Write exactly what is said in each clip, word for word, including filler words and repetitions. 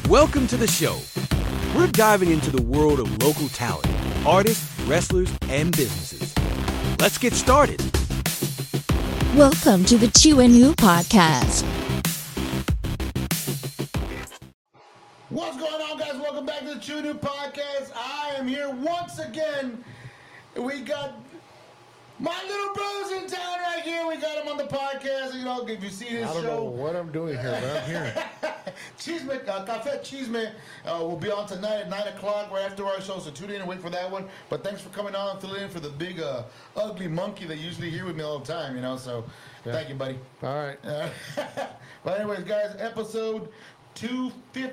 Welcome to the show. We're diving into the world of local talent, artists, wrestlers, and businesses. Let's get started. Welcome to the Chew and Who podcast. What's going on, guys? Welcome back to the Chew and Who podcast. I am here once again. We got my little brothers in town right here. We got them on the podcast. You know, if you see this I don't show, know what I'm doing here, but I'm here. Cheeseman, uh, Cafe Cheeseman uh, will be on tonight at nine o'clock right after our show, so tune in and wait for that one. But thanks for coming on and filling in for the big, uh, ugly monkey that usually here with me all the time, you know, so Yeah. thank you, buddy. All right. Uh, but anyways, guys, episode two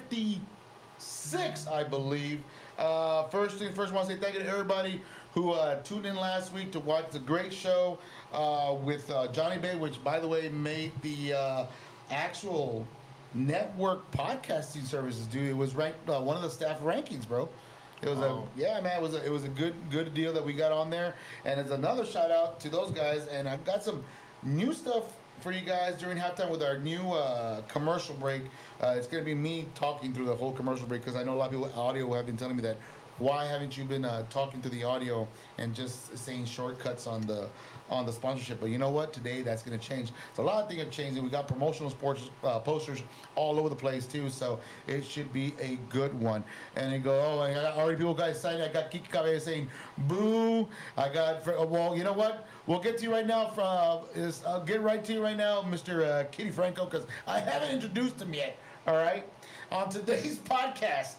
fifty-six, I believe. Uh, first thing first, I want to say thank you to everybody who uh, tuned in last week to watch the great show uh, with uh, Johnny Bay, which, by the way, made the uh, actual network podcasting services, dude. It was ranked uh, one of the staff rankings, bro. It was Oh. a yeah, man. It was a, it was a good good deal that we got on there, and it's another shout out to those guys. And I've got some new stuff for you guys during halftime with our new uh, commercial break. Uh, it's gonna be me talking through the whole commercial break because I know a lot of people with audio have been telling me that. Why haven't you been uh, talking to the audio and just saying shortcuts on the on the sponsorship? But you know what? Today that's going to change. So a lot of things are changing. We got promotional sports uh, posters all over the place too. So it should be a good one. And they go, oh, I got already people guys signing. I got Kiki Cabeza saying, boo. I got, well, you know what? We'll get to you right now. From, uh, is, I'll get right to you right now, Mister Uh, Kitty Franco, because I haven't introduced him yet. All right? On today's podcast,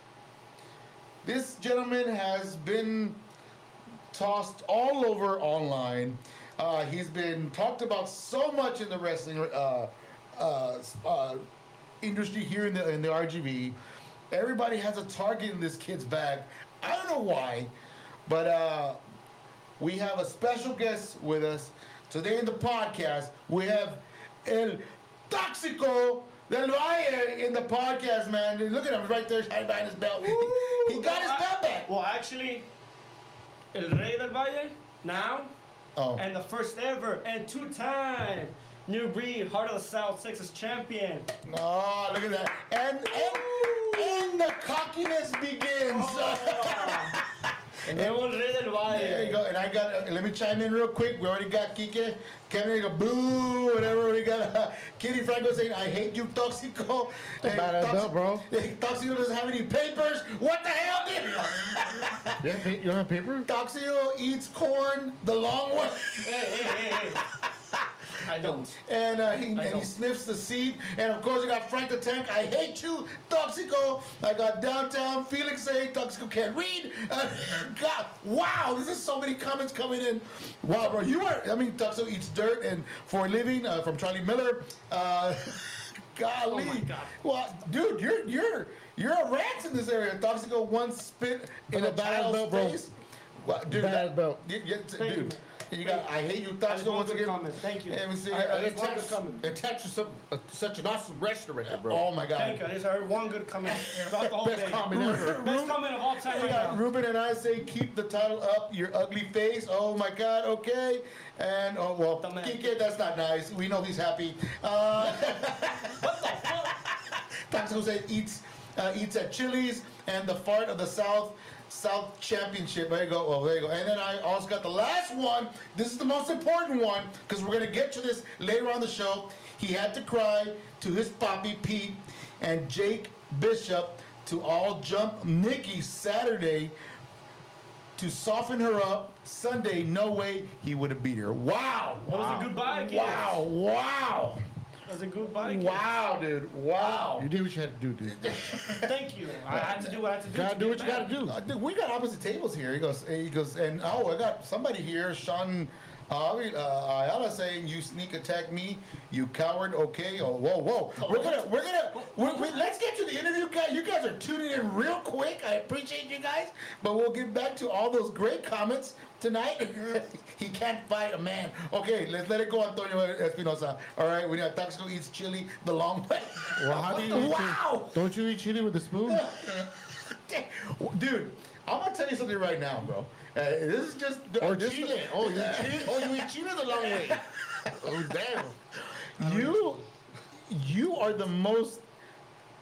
this gentleman has been tossed all over online. Uh, he's been talked about so much in the wrestling uh, uh, uh, industry here in the in the R G V. Everybody has a target in this kid's back. I don't know why, but uh, we have a special guest with us today in the podcast. We have El Tóxico del Valle in the podcast, man. Look at him right there, hiding behind his belt. He got his belt back. Well, actually, El Rey del Valle now, Oh, and the first ever and two-time New Breed Heart of the South Texas champion. no, look at that. And and, and the cockiness begins. And then El Rey del Valle. There you go. And I got, uh, let me chime in real quick. We already got Kike. Kevin, go boo, whatever. We got uh, Kitty Franco saying, I hate you, Toxico. About that belt, bro. Toxico doesn't have any papers. What the hell, dude? You, have pa- you don't have paper? Toxico eats corn the long way. Hey, hey, hey, hey. I don't. And, uh, he, and he don't. sniffs the seed. And of course, I got Frank the Tank. I hate you, Toxico. I got Downtown Felix saying Toxico can't read. Uh, God, wow, this is so many comments coming in. Wow, bro, you are. I mean, Toxico eats dirt and for a living uh, from Charlie Miller. Uh, golly, Oh my God. well, dude, you're you're you're a rat in this area. Toxico once spit in But a a bad child's belt, bro. face. Well, dude, Bad that, belt. you- you- Thank dude. you. And you got, I hate you, I just Toxico, want once to again. comment. Thank you. Let me see. I, I Uh, just want Attached, to comment. attached to some, uh, such an awesome wrestler right there, bro. Oh my God. Thank you. I just heard one good comment throughout the whole Best day. comment ever. Best comment of all time We right got now. Ruben and I say, keep the title up, your ugly face. Oh my God, okay. And, oh, well, The man. Kike, that's not nice. We know he's happy. Uh, What the fuck? Toxico says eats, uh, eats at Chili's and the fart of the South. South Championship. There you go. Oh, there you go. And then I also got the last one. This is the most important one because we're going to get to this later on the show. He had to cry to his poppy Pete and Jake Bishop to all jump Nikki Saturday to soften her up. Sunday, no way he would have beat her. Wow. That was a goodbye kiss. Wow. Wow. That was a goodbye kiss. Wow, dude. Wow. You did what you had to do, dude. Thank you. I had to do what I had to do. Gotta to do get what you back. gotta do. Uh, dude, we got opposite tables here. He goes, he goes, and oh, I got somebody here, Sean uh, uh, Ayala saying, "You sneak attack me, you coward." Okay, oh, whoa, whoa. We're gonna, we're gonna, we're, we let's get to the interview, guys. You guys are tuning in real quick. I appreciate you guys, but we'll get back to all those great comments tonight. He can't fight a man. Okay, let's let it go, Antonio Espinosa. All right, we got Toxico eats chili the long way. Well, how do you eat Wow. it? Don't you eat chili with a spoon? Dude, I'm gonna tell you something right now, bro. Uh, this is just Or this chile. Oh, you eat chili? Oh, you eat chili the long way. Oh, damn. You, you are the most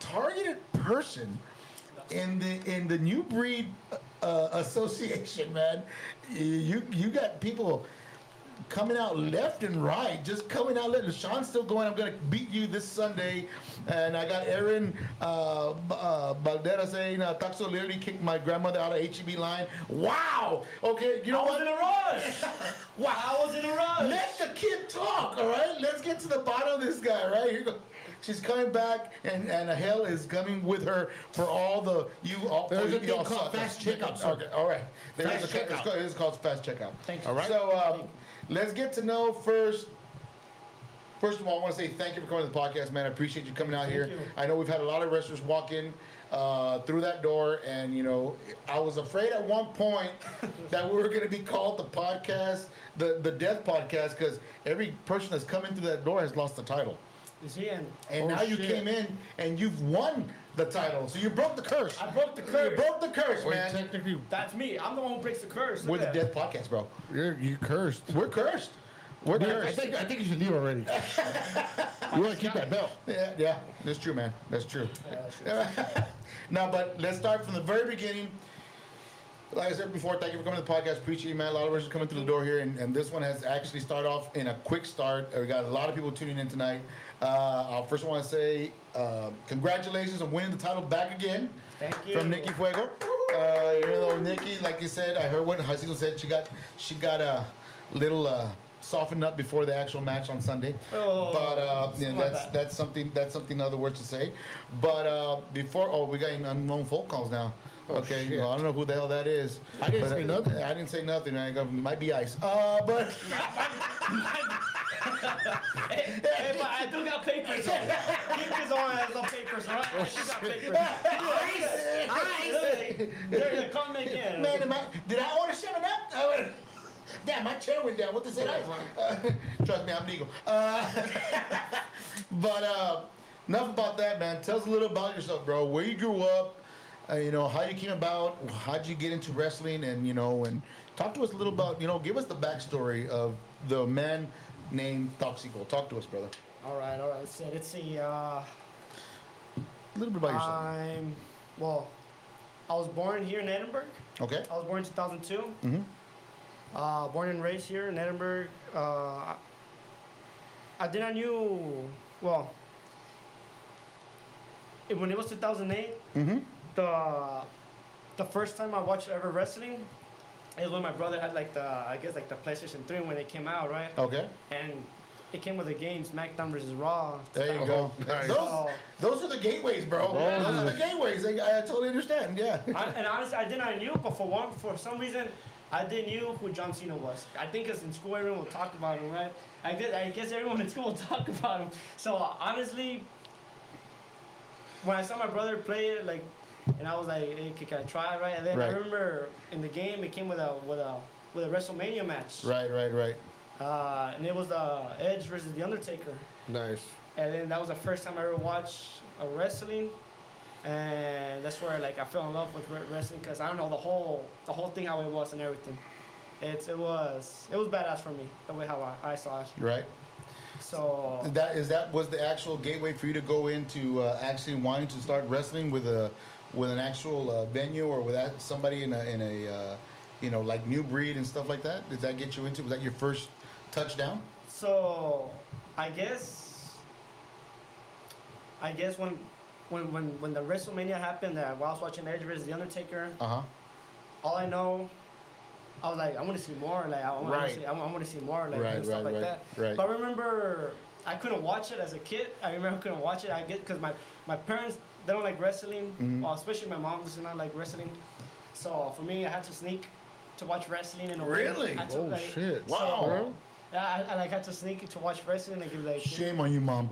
targeted person in the in the New Breed uh, Association, man. You you got people coming out left and right, just coming out. Left. Sean's still going. I'm gonna beat you this Sunday, and I got Aaron uh, B- uh, Baldera saying uh, Taxo literally kicked my grandmother out of H E B line. Wow. Okay, you know I was what? in a rush. Wow. I was in a rush. Let the kid talk. All right. Let's get to the bottom of this guy. Right here. Go. She's coming back, and and hell is coming with her for all the you all. There's you a thing all called suck. fast checkout, sir. Okay. All right. There Fast is a, it's checkout. called, it's called fast checkout. Thank you. All right. So um, let's get to know first. First of all, I want to say thank you for coming to the podcast, man. I appreciate you coming out Thank here. you. I know we've had a lot of wrestlers walk in uh, through that door, and you know, I was afraid at one point that we were going to be called the podcast, the the Death Podcast, because every person that's come in through that door has lost the title. You see, and And Oh, now you shit. came in and you've won the title, so you broke the curse. I broke the You curse. broke the curse, Wait, man. technically, That's me. I'm the one who breaks the curse. Look We're the at that. Death Podcast, bro. you're you cursed. We're cursed. We're Dude, cursed. I think I think you should leave already. You want to keep that belt? Yeah, yeah, that's true, man. That's true. No, but let's start from the very beginning. Like I said before, thank you for coming to the podcast. Appreciate you, man. A lot of us are coming through the door here, and, and this one has actually started off in a quick start. We got a lot of people tuning in tonight. Uh, I first want to say uh, congratulations on winning the title back again Thank you. from Nikki Fuego. Uh, you know, Nikki, like you said, I heard what Hasito said. She got she got a little uh, softened up before the actual match on Sunday. Oh, but uh, yeah, something like that's that. that's something that's something other words to say. But uh, before, oh, we got unknown phone calls now. Okay, shit. well, I don't know who the hell that is. I didn't But, say uh, nothing. I didn't say nothing. I go, might be ice. Uh, but Hey, but I do got papers on. Keep his own has no papers, right? I do got papers. Ice! They're gonna come again. man, am I, did I order seven up? I went, damn, my chair went down. What does it say? Uh, trust me, I'm legal. Uh, but uh, enough about that, man. Tell us a little about yourself, bro. Where you grew up. Uh, you know, how you came about, how'd you get into wrestling, and, you know, and talk to us a little about, you know, give us the backstory of the man named Toxico. Talk to us, brother. All right, all right. So let's see. Uh, A little bit about yourself. I'm well. I was born here in Edinburgh. Okay? I was born in two thousand two. Mm-hmm. Uh, born and raised here in Edinburgh. Uh, I did not knew well. It, when it was two thousand eight, Mm-hmm. the the first time I watched ever wrestling is when my brother had like the I guess like the PlayStation three when it came out, right? Okay. And it came with the game SmackDown versus Raw. There you go. nice. Those, So, those are the gateways, bro. Those Those are are the gateways. I, I totally understand. Yeah. I, and honestly, I did not knew, but for one, for some reason, I didn't knew who John Cena was. I think because in school everyone will talk about him, right? I guess, I guess everyone in school will talk about him. So honestly, when I saw my brother play it, like, and I was like, hey, can I try, right? And then I Right. remember in the game it came with a with a with a WrestleMania match, Right, right, right. uh, and it was the Edge versus the Undertaker. Nice. And then that was the first time I ever watched a wrestling, and that's where like I fell in love with re- wrestling because I don't know the whole the whole thing how it was and everything. It's it was it was badass for me the way how I, I saw it. Right. So That is that was the actual gateway for you to go into uh, actually wanting to start wrestling with a with an actual uh, venue or with that, somebody in a in a uh, you know like New Breed and stuff like that. Did that get you into? Was that your first touchdown? so I guess I guess when when when when the WrestleMania happened, that while I was watching Edge versus the Undertaker, Uh huh. all I know, I was like, I want to see more. Like, I want Right. to see, I want to see more, like, Right, and stuff right, like right, that. right. But I remember, I couldn't watch it as a kid. I remember I couldn't watch it. I get because my my parents they don't like wrestling, Mhm. well, especially my mom does not like wrestling. So for me, I had to sneak to watch wrestling in a way. Really? I had to, Oh, like, shit. so- Wow. Yeah, I, I like had to sneak to watch wrestling and give like. Shame on you, mom.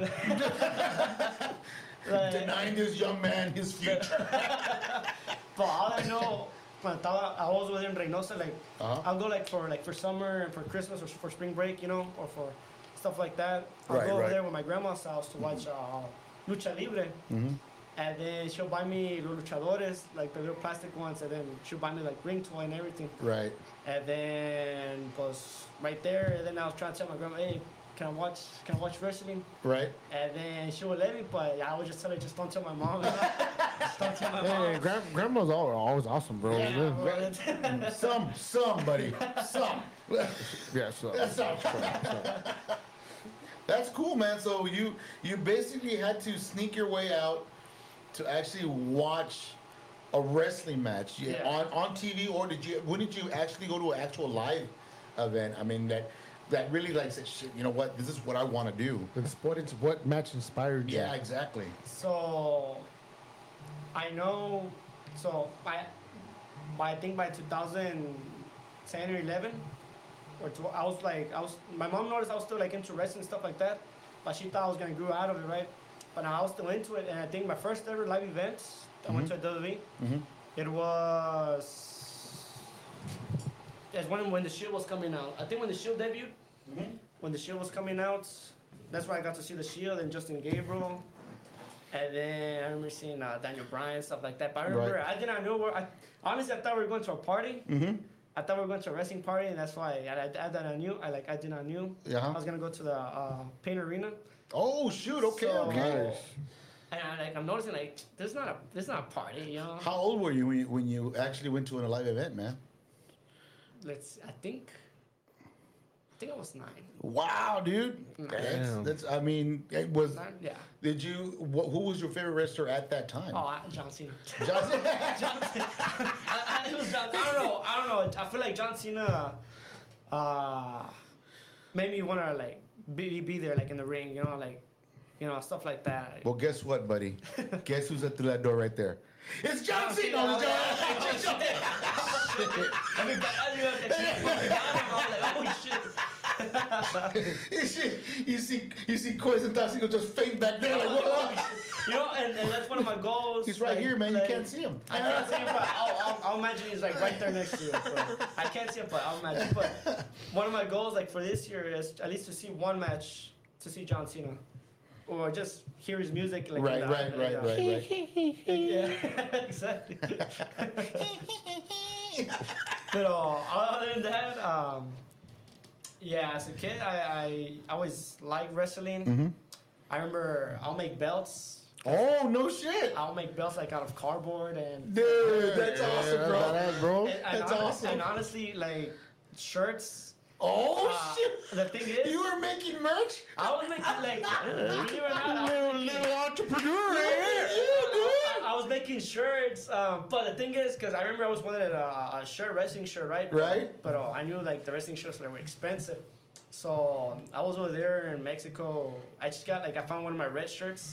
like- Denying this young man his future. But all I know, when I thought I was within Reynosa, like Uh-huh. I'll go like for like for summer and for Christmas or for spring break, you know, or for stuff like that. I'll Right, go over right. there with my grandma's house to watch uh, lucha libre, Mm-hmm. and then she'll buy me los luchadores, like the little plastic ones, and then she'll buy me like ring toy and everything. Right. And then was right there, and then I was trying to tell my grandma, hey, can I watch, can I watch wrestling? Right. And then she would let me, but I would just tell her, just don't tell my mom. You know? Just don't tell my Hey, mom. grand, grandma's all, always awesome, bro. Yeah, Yeah, bro, that's- Some, somebody, some. yeah so, That's so, all. so. That's cool, man. So you you basically had to sneak your way out to actually watch a wrestling match Yeah. on on T V, or did you? When did you actually go to an actual live event? I mean that that really like said, shit. You know what? This is what I want to do. Then what, ins- what match inspired you? Yeah, exactly. So, I know, so by, by I think by two thousand ten or eleven, or tw- I was like, I was, my mom noticed I was still like into wrestling stuff like that, but she thought I was gonna grow out of it, right? But I was still into it, and I think my first ever live events, I went to a W W E. Mhm. It was, it's when when the Shield was coming out. I think when the Shield debuted, when the Shield was coming out, that's where I got to see the Shield and Justin Gabriel. And then I remember seeing uh, Daniel Bryan, stuff like that. But I remember, Right. I did not know where, I, honestly, I thought we were going to a party. Mm-hmm. I thought we were going to a wrestling party, and that's why I, I, I, that I knew. I like, I did not knew. Yeah. I was going to go to the uh, Paint Arena. Oh shoot! Okay, So- okay. Nice. And I, like, I'm noticing, like, there's not a, there's not a party, you know? How old were you when you, when you actually went to a live event, man? Let's, I think, I think I was nine. Wow, dude. That's, Damn. that's. I mean, it was. Nine? Yeah. Did you? Wh- who was your favorite wrestler at that time? Oh, I, John Cena. John Cena. John Cena. I, I, it was John, I don't know. I don't know. I feel like John Cena uh, made me want to like be, be there, like in the ring, you know, like you know stuff like that. Well, guess what, buddy? Guess who's at through that door right there? It's John John Cena. Cena. It's John- I mean, I knew that shit was going on. I'm like, oh shit. you see, you see, you see, Quiz and Tassico just faint back there like, what up? You know, and, and that's one of my goals. He's right like- here, man. You like- can't see him. I can't see him, but I'll, I'll, I'll imagine he's like right there next to you. So I can't see him, but I'll imagine. But one of my goals, like for this year, is at least to see one match to see John Cena, or just hear his music. Like Right, in the- right, in right, the- right, right. Yeah, exactly. But uh, other than that, um, yeah, as a kid, I, I always liked wrestling. Mm-hmm. I remember I'll make belts. Oh no shit, I'll make belts like out of cardboard and. dude, that's Yeah, awesome, bro. badass, bro. And, and That's hon- awesome. And honestly, like shirts. Oh uh, shit, The thing is, you were making merch. I was making like, believe it or not, I was Little, making- little entrepreneur, right here. I, I was making shirts, um, but the thing is, because I remember I was wanted a, a shirt, wreshling shirt, right? Right. But uh, I knew like the wrestling shirts like, were expensive, so um, I was over there in Mexico. I just got like I found one of my red shirts,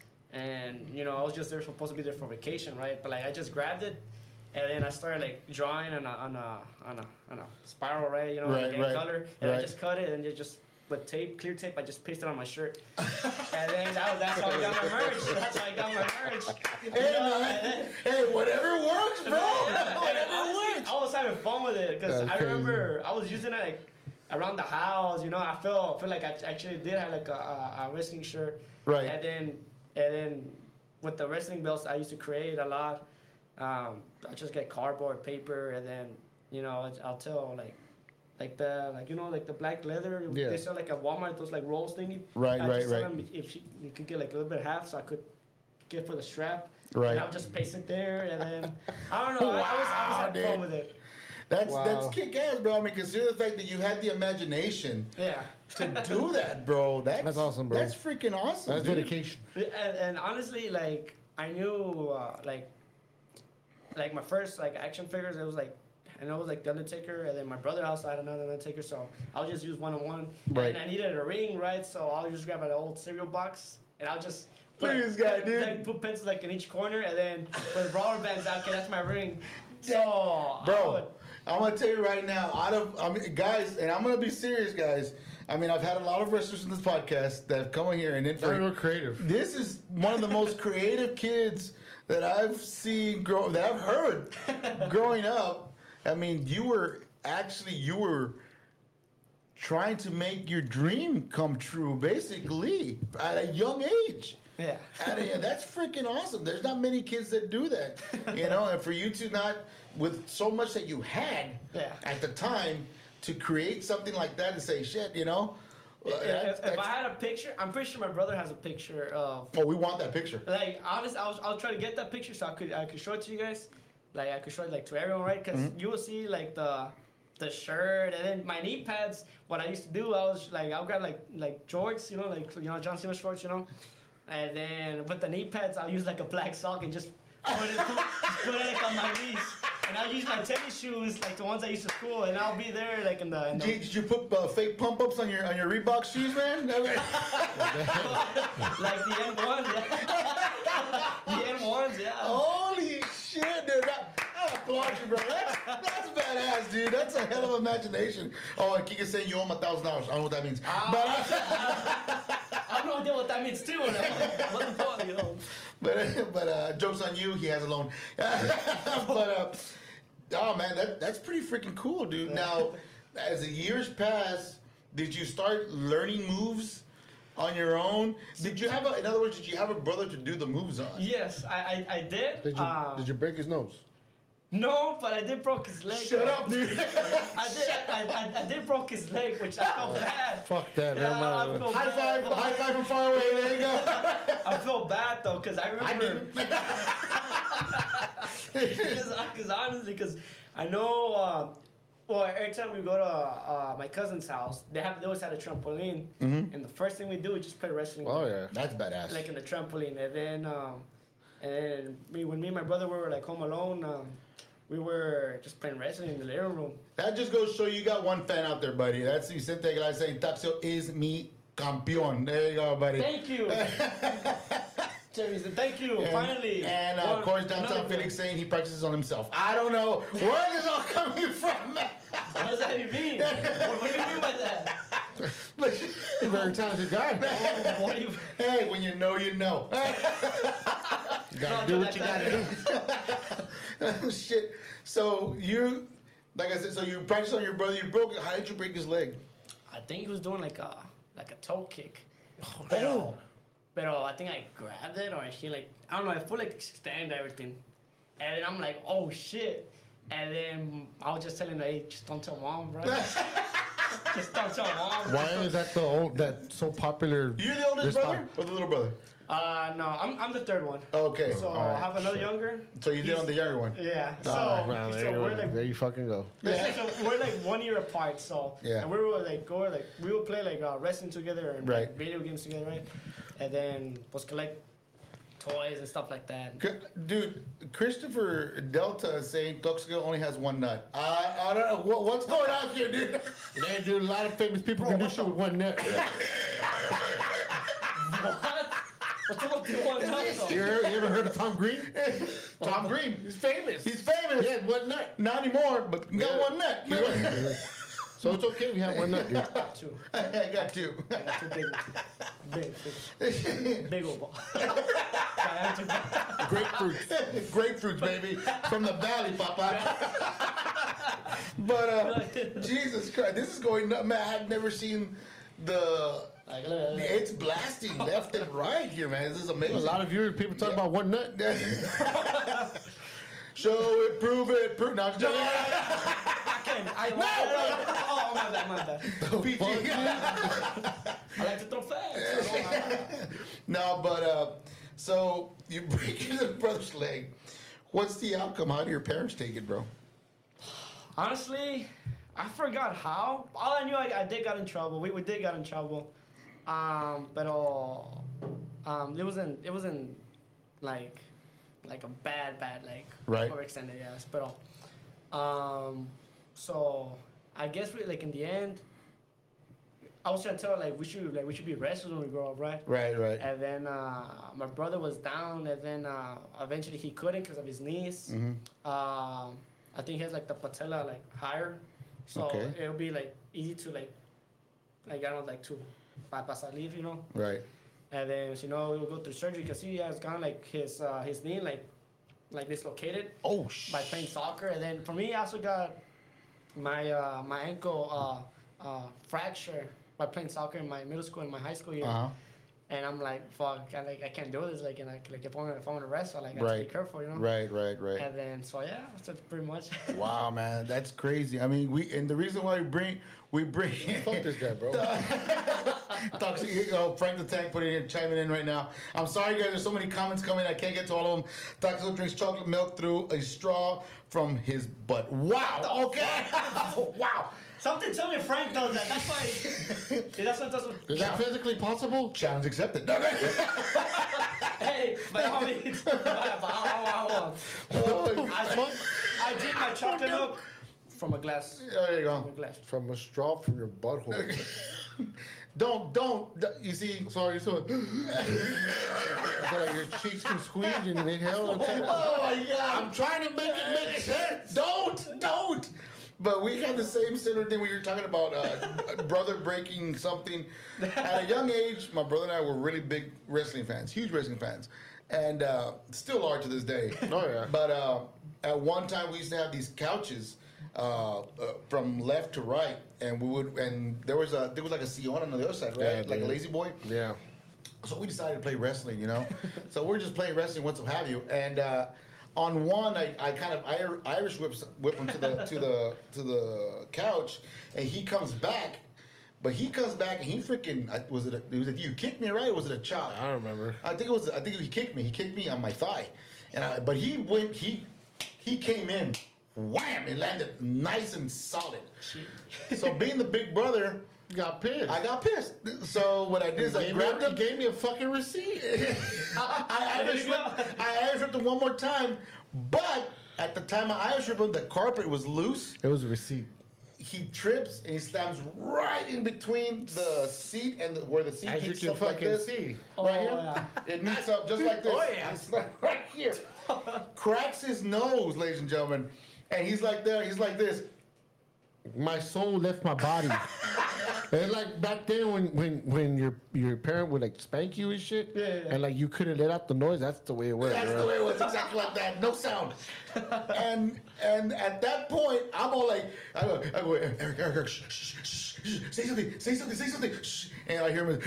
and you know I was just there supposed to be there for vacation, right? But like I just grabbed it, and then I started like drawing on a on a on a on a spiral, right? You know, Right, like, in right, color, and right. I just cut it and it just. With tape, clear tape, I just pasted on my shirt, and then that, that's how I got my merch. That's how I got my merch. Hey man, hey, whatever works, bro. And Whatever honestly, works. I was having fun with it because That's I crazy. remember I was using it like around the house. You know, I feel feel like I actually did have like a, a, a wrestling shirt. Right. And then and then with the wrestling belts, I used to create a lot. Um, I just get cardboard, paper, and then you know it's- I'll tell like. Like the like you know like the black leather Yeah. they sell like at Walmart those like rolls thingy. Right, I right, just tell right. them if she, you could get like a little bit half so I could get for the strap. Right. And I'll just paste it there and then I don't know. I, I was I was Wow, having fun dude. with it. That's Wow. that's kick ass, bro. I mean, consider the fact that you had the imagination Yeah. to do that, bro. That's, That's awesome, bro. That's freaking awesome. That's dude. dedication. And, and honestly, like I knew uh, like like my first like action figures. It was like. And it was like the Undertaker, and then my brother also had another Undertaker, so I'll just use one on one. Right. And I needed a ring, right? So I'll just grab an old cereal box, and I'll just Look at like, this guy, like, dude. like, put pencils like in each corner, and then with rubber bands out, okay, that's my ring. So I Bro, would- I'm gonna tell you right now, out of I mean, guys, and I'm gonna be serious, guys. I mean, I've had a lot of wrestlers in this podcast that have come in here and then Very for creative. this is one of the most creative kids that I've seen grow that I've heard growing up. I mean, you were actually you were trying to make your dream come true, basically, at a young age. yeah. At a, that's freaking awesome. There's not many kids that do that, you know. And for you to not, with so much that you had Yeah. at the time, to create something like that and say, shit, you know, Well, If, that's- if, if I that's- had a picture, I'm pretty sure my brother has a picture of. Oh, we want that picture. Like honest, I'll I'll try to get that picture so I could I could show it to you guys. Like I could show it like to everyone, right? Because Mm-hmm. you will see like the the shirt and then my knee pads. What I used to do, I was like I've got like like jorts, you know, like you know John Cena shorts, you know. And then with the knee pads, I'll use like a black sock and just put it, put, put it like on my knees. And I'll use my tennis shoes, like the ones I used to school, and I'll be there like in the. In the Did, did you put uh, fake pump ups on your on your Reebok shoes, man? like the M ones, yeah. the M ones, yeah. Holy shit, dude! I, I applaud you, bro. That's, that's badass, dude. That's a hell of imagination. Oh, and Kika's saying you owe him a thousand dollars. I don't know what that means. But, uh, I have no idea what that means too. And I'm like, what the fuck, you know? but but uh, jokes on you. He has a loan. but uh, oh man, that that's pretty freaking cool, dude. Now, as the years pass, did you start learning moves on your own? Did you have a, in other words, did you have a brother to do the moves on? Yes, I I, I did. Did you um, did you break his nose? No, but I did broke his leg. Shut up, dude. I did. I, I, I did broke his leg, which I felt bad. Fuck that. Yeah, never I mind. feel High bad. five, high five from far away. There you go. I feel bad though, cause I I remember. didn't. Because honestly, because I know, uh, well, every time we go to uh, my cousin's house, they have they always had a trampoline, and the first thing we do is just play wrestling. Oh yeah. That's badass. Like in the trampoline, and then um, and then me when me and my brother were like home alone, um, we were just playing wrestling in the living room. That just goes to show you got one fan out there, buddy. That's Vicente Aguilar saying Tapsio is mi campeón. There you go, buddy. Thank you. Jeremy said, thank you, And, finally. and uh, of One- course, downtown another Felix one. saying he practices on himself. I don't know where this all coming from. What does that even mean? what, what do you mean by that? But, He's a very talented guy. What, what do you? hey, when you know, you know. You gotta do what you gotta do. Oh, shit. So you, like I said, so you practice on your brother. You broke it. How did you break his leg? I think he was doing like a like a toe kick. Pero, pero I think I grabbed it or he like I don't know. I feel like extend everything, and then I'm like, oh shit. And then I was just telling her, hey, just don't tell mom, bro. Just don't tell mom. Why is that the old that so popular? You're the oldest response? brother or the little brother? Uh, no, I'm I'm the third one. Okay. So all I right. have another younger. So you did on the younger one. Yeah. So, Oh, well, there, so you we're go. like there you fucking go. Yeah. So we're like one year apart, so Yeah. and we were like go like we would play like uh, wrestling together and Right. like, video games together, right? And then was collect toys and stuff like that. C- Dude, Christopher Delta is saying Toxico only has one nut. I, I don't know. What, what's going on here, dude? Man, dude, a lot of famous people can do shit with one net. What? What's up with the one nut though? You, heard, you ever heard of Tom Green? Tom Green. He's famous. He's famous. Yeah, one nut. Not anymore, but he got Yeah. one nut. So it's okay if you have one nut, dude. Two. I got two. I got two big ones. Big, big, big old ball. I have two- Grapefruits. Grapefruits, baby. From the valley, Papa. But, uh, Jesus Christ, this is going nuts. Man, I've never seen the... Like, look, look, look. It's blasting left and right here, man. This is amazing. A lot of you people talk about one nut. Show it, prove it, prove. No, I'm just I can't. I no, Oh, my bad, my bad. P G. I like to throw fast. No, but uh, so you break your little brother's leg. What's the outcome? How do your parents take it, bro? Honestly, I forgot how. All I knew, I, I did got in trouble. We, we did got in trouble. Um, but um, it wasn't. It wasn't like like a bad, bad like Right. overextended, yes. But um, so I guess we like in the end, I was trying to tell her like we should like we should be wrestlers when we grow up, right? Right, right. And then uh, my brother was down, and then uh, eventually he couldn't because of his knees. Mm-hmm. Um, I think he has like the patella like higher, so Okay. it'll be like easy to like, like I don't know, like to bypass a leave, you know. Right. And then you know we'll go through surgery because he has kind of like his uh, his knee like like dislocated Oh, sh- by playing soccer. And then for me, I also got my uh, my ankle uh, uh, fracture by playing soccer in my middle school and my high school year. Uh-huh. And I'm like, fuck, I like I can't do this. Like, and like, like if I'm gonna if I'm gonna wrestle, like I have to Right. be careful, you know. Right, right, right. And then so yeah, that's pretty much. Wow, man, that's crazy. I mean, we and the reason why we bring we bring Fuck this guy, bro. Toxic, oh, Frank the Tank putting in chiming in right now. I'm sorry, guys. There's so many comments coming. I can't get to all of them. Toxic drinks chocolate milk through a straw from his butt. Wow. Okay. Wow. Something tell me Frank does that. That's why. Yeah, that's what does. Is that physically possible? Challenge accepted. Hey, by all means. By all means. I, I drink my chocolate milk from a glass. There you From a go. glass. From a straw from your butthole. Don't, don't. d- You see, Sorry, so, so like your cheeks can squeeze and you inhale. And oh my God. I'm trying to make it make sense. Don't, don't. But we had the same similar thing we were talking about, uh, brother breaking something. At a young age, my brother and I were really big wrestling fans, huge wrestling fans, and uh, still are to this day. Oh, yeah. But uh, at one time, we used to have these couches uh, uh, from left to right, and we would, and there was a there was like a Sion on the other side, right? Yeah, like a dude. lazy boy. Yeah. So we decided to play wrestling, you know. So we're just playing wrestling, what have you. And uh, on one, I, I kind of Ir- Irish whips whip him to the to the to the couch, and he comes back. But he comes back and he freaking I- was it? A, it was it you kicked me right? Or was it a chop? I don't remember. I think it was. I think he kicked me. He kicked me on my thigh, and I, but he went. He he came in, wham! It landed nice and solid. So being the big brother, You got pissed. I got pissed. So what I did is I Gave grabbed me, him. he gave me a fucking receipt. I, I Irish whipped, I Irish whipped him one more time, but at the time I Irish whipped him, the carpet was loose. It was a receipt. He trips and he slams right in between the seat and the, where the seat As you meets can up like fucking this. see. Oh, Right here, yeah. it meets up just like this. Oh, yeah. It's like right here. Cracks his nose, ladies and gentlemen, and he's like there. He's like this. My soul left my body. And like back then when, when, when your your parent would like spank you and shit, Yeah, yeah, yeah. and like you couldn't let out the noise, that's the way it was. That's bro. the way it was, exactly like that, no sound. And and at that point, I'm all like, I go, I go, Eric, Eric, Eric, shh, shh, shh, shh, say something, say something, say something, shh. And I hear him,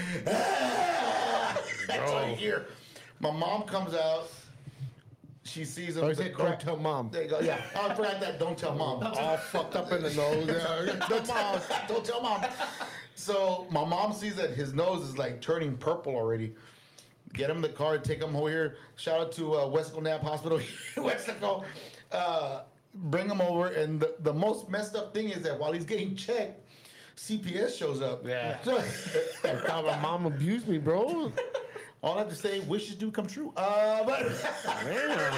ah! That's all you hear. My mom comes out. She sees him. Or with is the it crack- don't tell mom? There you go. Yeah, I forgot that. Don't tell mom. All fucked up in the nose. Yeah. Don't tell mom. Don't tell mom. So my mom sees that his nose is like turning purple already. Get him in the car, take him over here. Shout out to uh, Wesco Knapp Hospital, Wesco. Uh, bring him over, and the, the most messed up thing is that while he's getting checked, C P S shows up. Yeah. So, I thought my mom abused me, bro. all I have to say, wishes do come true. Uh, but Man.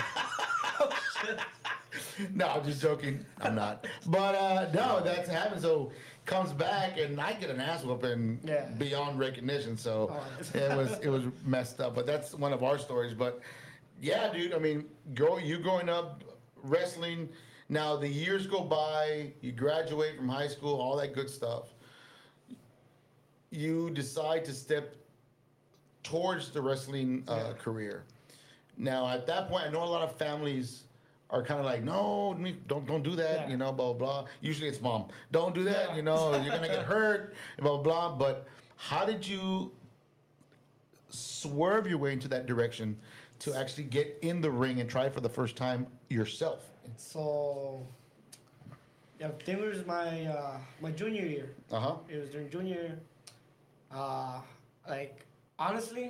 no, I'm just joking. I'm not. But uh, no, that's happened. So comes back, and I get an ass whooping Yeah. beyond recognition. So Oh. it was it was messed up. But that's one of our stories. But yeah, dude. I mean, grow you growing up wrestling. Now the years go by. You graduate from high school. All that good stuff. You decide to step towards the wrestling uh, career. Now, at that point, I know a lot of families are kind of like, no, me- don't don't do that, Yeah. you know, blah, blah, blah. Usually it's mom. Don't do that, Yeah. you know, you're going to get hurt, blah, blah, blah. But how did you swerve your way into that direction to actually get in the ring and try for the first time yourself? So, yeah, I think it was my uh, my junior year. Uh-huh. It was during junior year. Uh, like honestly,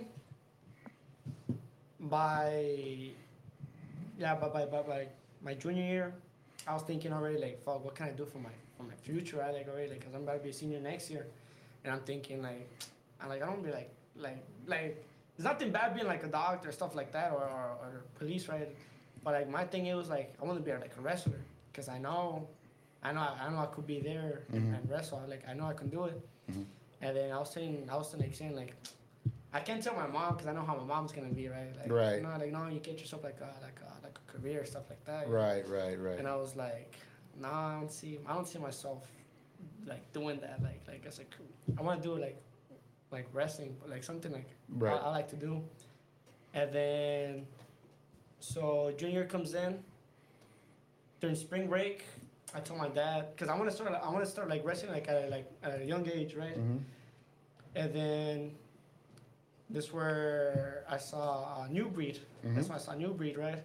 by yeah, but by, by by my junior year, I was thinking already like, fuck, what can I do for my for my future? I like already like, cause I'm about to be a senior next year, and I'm thinking like, I'm like I don't be like like like. There's nothing bad being like a doctor, stuff like that, or, or, or police, right? But like my thing, it was like I want to be like a wrestler, cause I know, I know, I know I could be there and, and wrestle. Like I know I can do it. And then I was saying, I was like saying like, I can't tell my mom because I know how my mom's gonna be, right? Like, Right. You know, like no, you get yourself like a like a like a career, stuff like that. you know? Right, right, right. And I was like, nah, I don't see, I don't see myself like doing that. Like like as like I want to do it like like wrestling, but like something like Right. I, I like to do. And then, so junior comes in during spring break. I told my dad because I want to start. I want to start like wrestling like at a, like at a young age, right? Mhm. And then this where I saw a new breed. That's when I saw a new breed, right?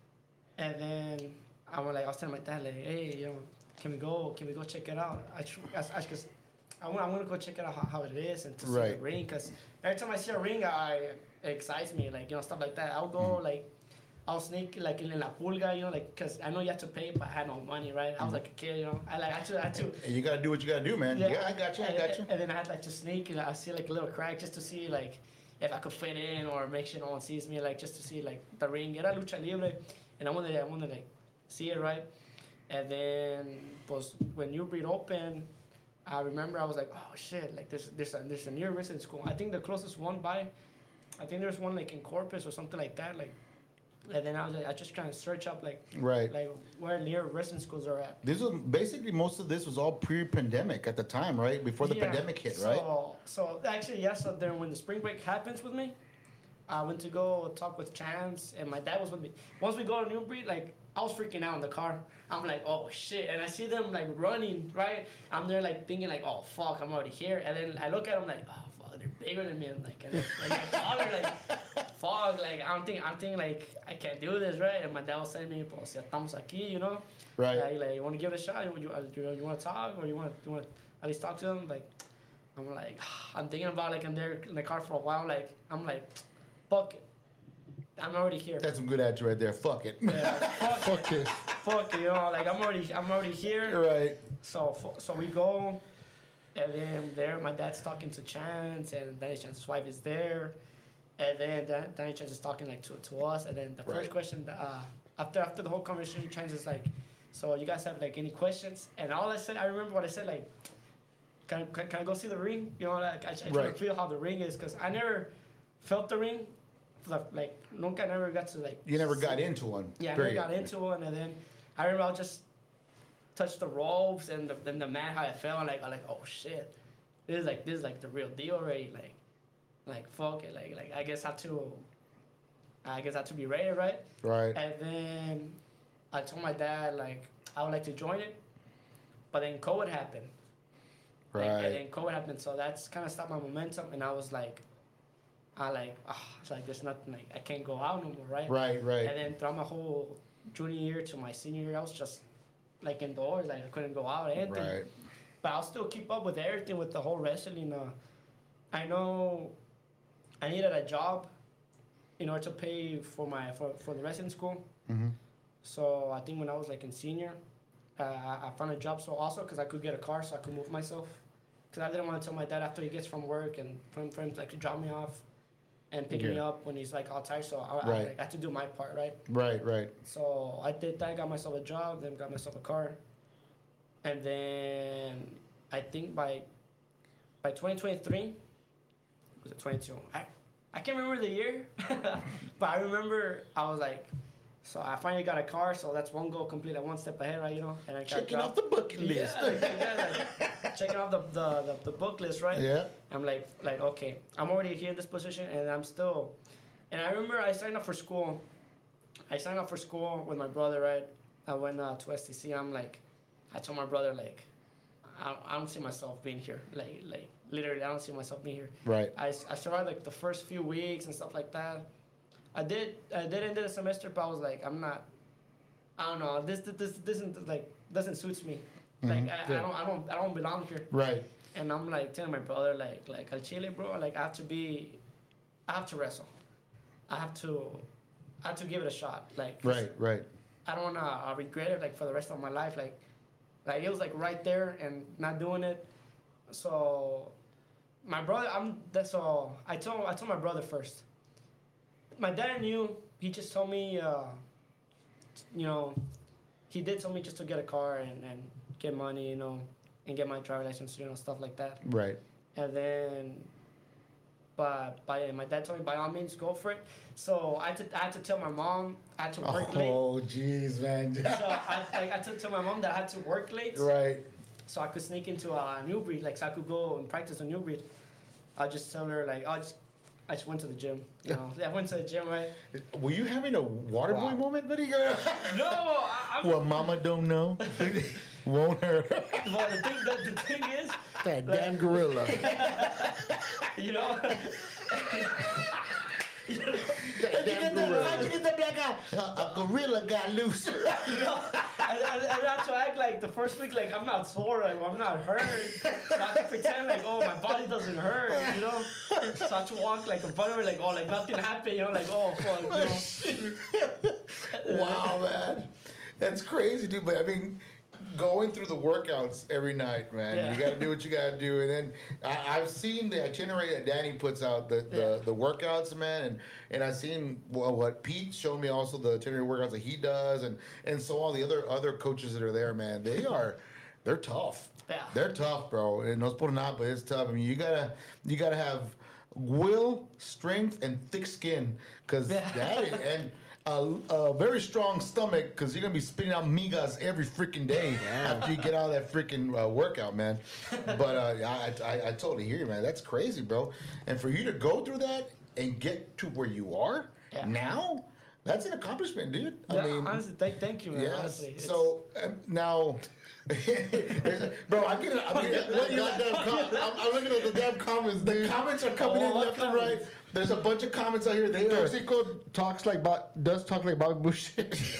And then I was like, I was telling my dad, like, hey, you know, can we go? Can we go check it out? I, tr- I, I, cause I want, I want to go check it out how, how it is and to see Right. the ring. Cause every time I see a ring, I it excites me, like you know stuff like that. I'll go Mm-hmm. like. I'll sneak like in La Pulga, you know, like, cause I know you have to pay, but I had no money, right? I was like a kid, you know. I like, I had to, I had to. And you gotta do what you gotta do, man. Yeah, I got you. I and, got you. And then I had like to sneak, and I see like a little crack just to see like if I could fit in or make sure no one sees me, like just to see like the ring. Era lucha libre, and I wanted, I wanted to like see it, right? And then, pues, when New Breed opened, I remember I was like, oh shit, like there's there's a, there's a near wrestling school. I think the closest one by, I think there's one like in Corpus or something like that, like. And then I was like, I just trying to search up like, Right. like where near wrestling schools are at. This was basically most of this was all pre-pandemic at the time, right? Before the Yeah, pandemic hit, right? So, so actually, yes. So then, when the spring break happens with me, I went to go talk with Chance, and my dad was with me. Once we go to New Breed, like I was freaking out in the car. I'm like, oh shit, and I see them like running, right? I'm there like thinking like, oh fuck, I'm already here. And then I look at them like, oh fuck, they're bigger than me. And like, and like, like taller, like, fuck, like I'm thinking, I'm thinking like I can't do this, right? And my dad was saying to me, pues ya estamos aquí, you know? Right. Like, like you want to give it a shot? You, you, you, you want to talk, or you want you want to at least talk to them? Like, I'm like, I'm thinking about like I'm there in the car for a while. Like, I'm like, fuck it, I'm already here. That's some good attitude right there. Fuck it. Yeah, fuck, Fuck it. it. Fuck it, you know, like I'm already, I'm already here. Right. So, fu- so we go, and then there, my dad's talking to Chance, and Danny Chance's wife is there, and then Dan- Danny Chance is talking like to, to us, and then the Right. first question, uh, after after the whole conversation, Chance is like, so you guys have like any questions? And all I said, I remember what I said, like, can, can, can I go see the ring? You know, like I, I try to Right. feel how the ring is, cause I never felt the ring, like, like nunca never got to like. You never see- got into one. yeah, I period. never got into one, and then I remember I'll just touch the ropes and the, then the mat how it felt, and like I'm like, oh shit, this is like this is like the real deal already, like, like fuck it, like like I guess I have to, I guess I have to be ready, right? Right. And then I told my dad like I would like to join it, but then COVID happened. Like, Right. and then COVID happened, so that's kind of stopped my momentum, and I was like, I like, ah, it's like there's nothing, like I can't go out no more, right? Right. Right. And then throughout my whole junior year to my senior year, I was just like indoors, like I couldn't go out, anything. Right. But I'll still keep up with everything with the whole wrestling. Uh, I know I needed a job in order to pay for my for, for the wrestling school. Mhm. So I think when I was like in senior, uh, I I found a job. So also because I could get a car, so I could move myself. Because I didn't want to tell my dad after he gets from work and for him, for him to like to drop me off and pick me Yeah. up when he's like all tired. So I, I, Right. like, I had to do my part, right? Right. Right. So I did that, got myself a job, then got myself a car. And then I think by by twenty twenty-three, was it twenty-two? I, I can't remember the year, but I remember I was like, so I finally got a car, so that's one goal completed, one step ahead, right, you know? And I got Checking a off job. the bucket list. Yeah, like, yeah, like, checking off the, the, the, the book list, right? Yeah. I'm like, like okay, I'm already here in this position, and I'm still. And I remember I signed up for school. I signed up for school with my brother, right? I went uh, to S T C. I'm like, I told my brother like, I, I don't see myself being here. Like, like literally, I don't see myself being here. Right. I, I survived like the first few weeks and stuff like that. I did I did end the semester, but I was like, I'm not. I don't know. This this this doesn't like doesn't suits me. Like Mhm. I, I don't I don't I don't belong here. Right. And I'm like telling my brother, like, like Al Chile, bro, like I have to be, I have to wrestle. I have to, I have to give it a shot. Like, 'cause Right. Right. I don't wanna uh, regret it like for the rest of my life. Like, like it was like right there and not doing it. So, my brother, I'm that's all. I told I told my brother first. My dad knew. He just told me, uh, you know, he did tell me just to get a car and, and get money, you know, and get my driver license, you know, stuff like that. Right. And then, but by my dad told me by all means go for it. So I, t- I had to tell my mom I had to work late. Oh, jeez, man. So I, I, I had to tell my mom that I had to work late, Right. so I could sneak into a new breed, like so I could go and practice a new breed. I just tell her like, oh, I just, I just went to the gym. You know, I went to the gym, right? Were you having a water boy Wow. moment, buddy? No, I, I'm, What mama don't know. Won't hurt. Well, the thing, the, the thing is, That damn gorilla. you know. That damn gorilla. How'd you get that black guy? A, a gorilla got loose. You know, and, and, and I have to act like the first week, like I'm not sore, like I'm not hurt. So I have to pretend like, oh, my body doesn't hurt, you know. So I have to walk like a butter, like oh, like nothing happened, you know, like oh, fuck, you know. Wow, man. That's crazy, dude. But I mean, going through the workouts every night, man. Yeah. You got to do what you got to do. And then I, I've seen the itinerary that Danny puts out, the, the, Yeah. the workouts, man. And, and I've seen well, what Pete showed me also, the itinerary workouts that he does. And, and so all the other, other coaches that are there, man, they are, they're tough. Yeah. They're tough, bro. And no por nada, but it's tough. I mean, you got to, you got to have will, strength, and thick skin. Because Yeah. that is, and, A, a very strong stomach because you're gonna be spitting out migas every freaking day after you get out of that freaking uh, workout, man. But uh, I, I I totally hear you, man. That's crazy, bro. And for you to go through that and get to where you are Yeah. now, that's an accomplishment, dude. I Yeah, mean, honestly, thank, thank you, man. yes. Honestly, It's- So um, now. there's a- bro, I'm getting, I'm getting That goddamn com- I'm, I'm looking at the damn comments, the dude. comments are coming in Oh, left and comments. right. There's a bunch of comments out here. They are Toxico talks like Bob, does talk like Bobby Bush.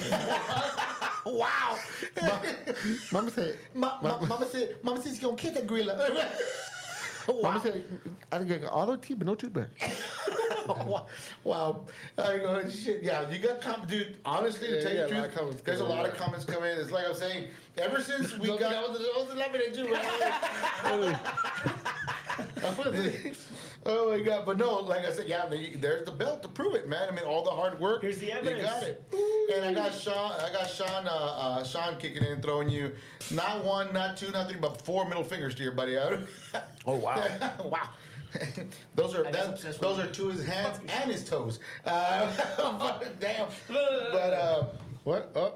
wow. Mama said, Ma- ma- Mama said, Mama said she's gonna kick a gorilla. Mama said, I think I got auto teeth, but no toothbrush. wow. wow. I go, shit. Yeah, you got com- dude. Honestly, to Yeah, tell you yeah, the a lot truth, of comments there's a coming in, lot of yeah. comments coming in. It's like I was saying, ever since we Those- got. I was, I was laughing at you, right? Oh my God! But no, like I said, yeah, there- there's the belt to prove it, man. I mean, all the hard work. Here's the You evidence. got it. And I got Sean. I got Sean. Uh, uh, Sean kicking in, throwing you not one, not two, not three, but four middle fingers to your buddy. Oh, wow. wow. those are I guess that, I'm just those are wondering. to his hands and his toes. Uh, damn. But uh, What? Oh.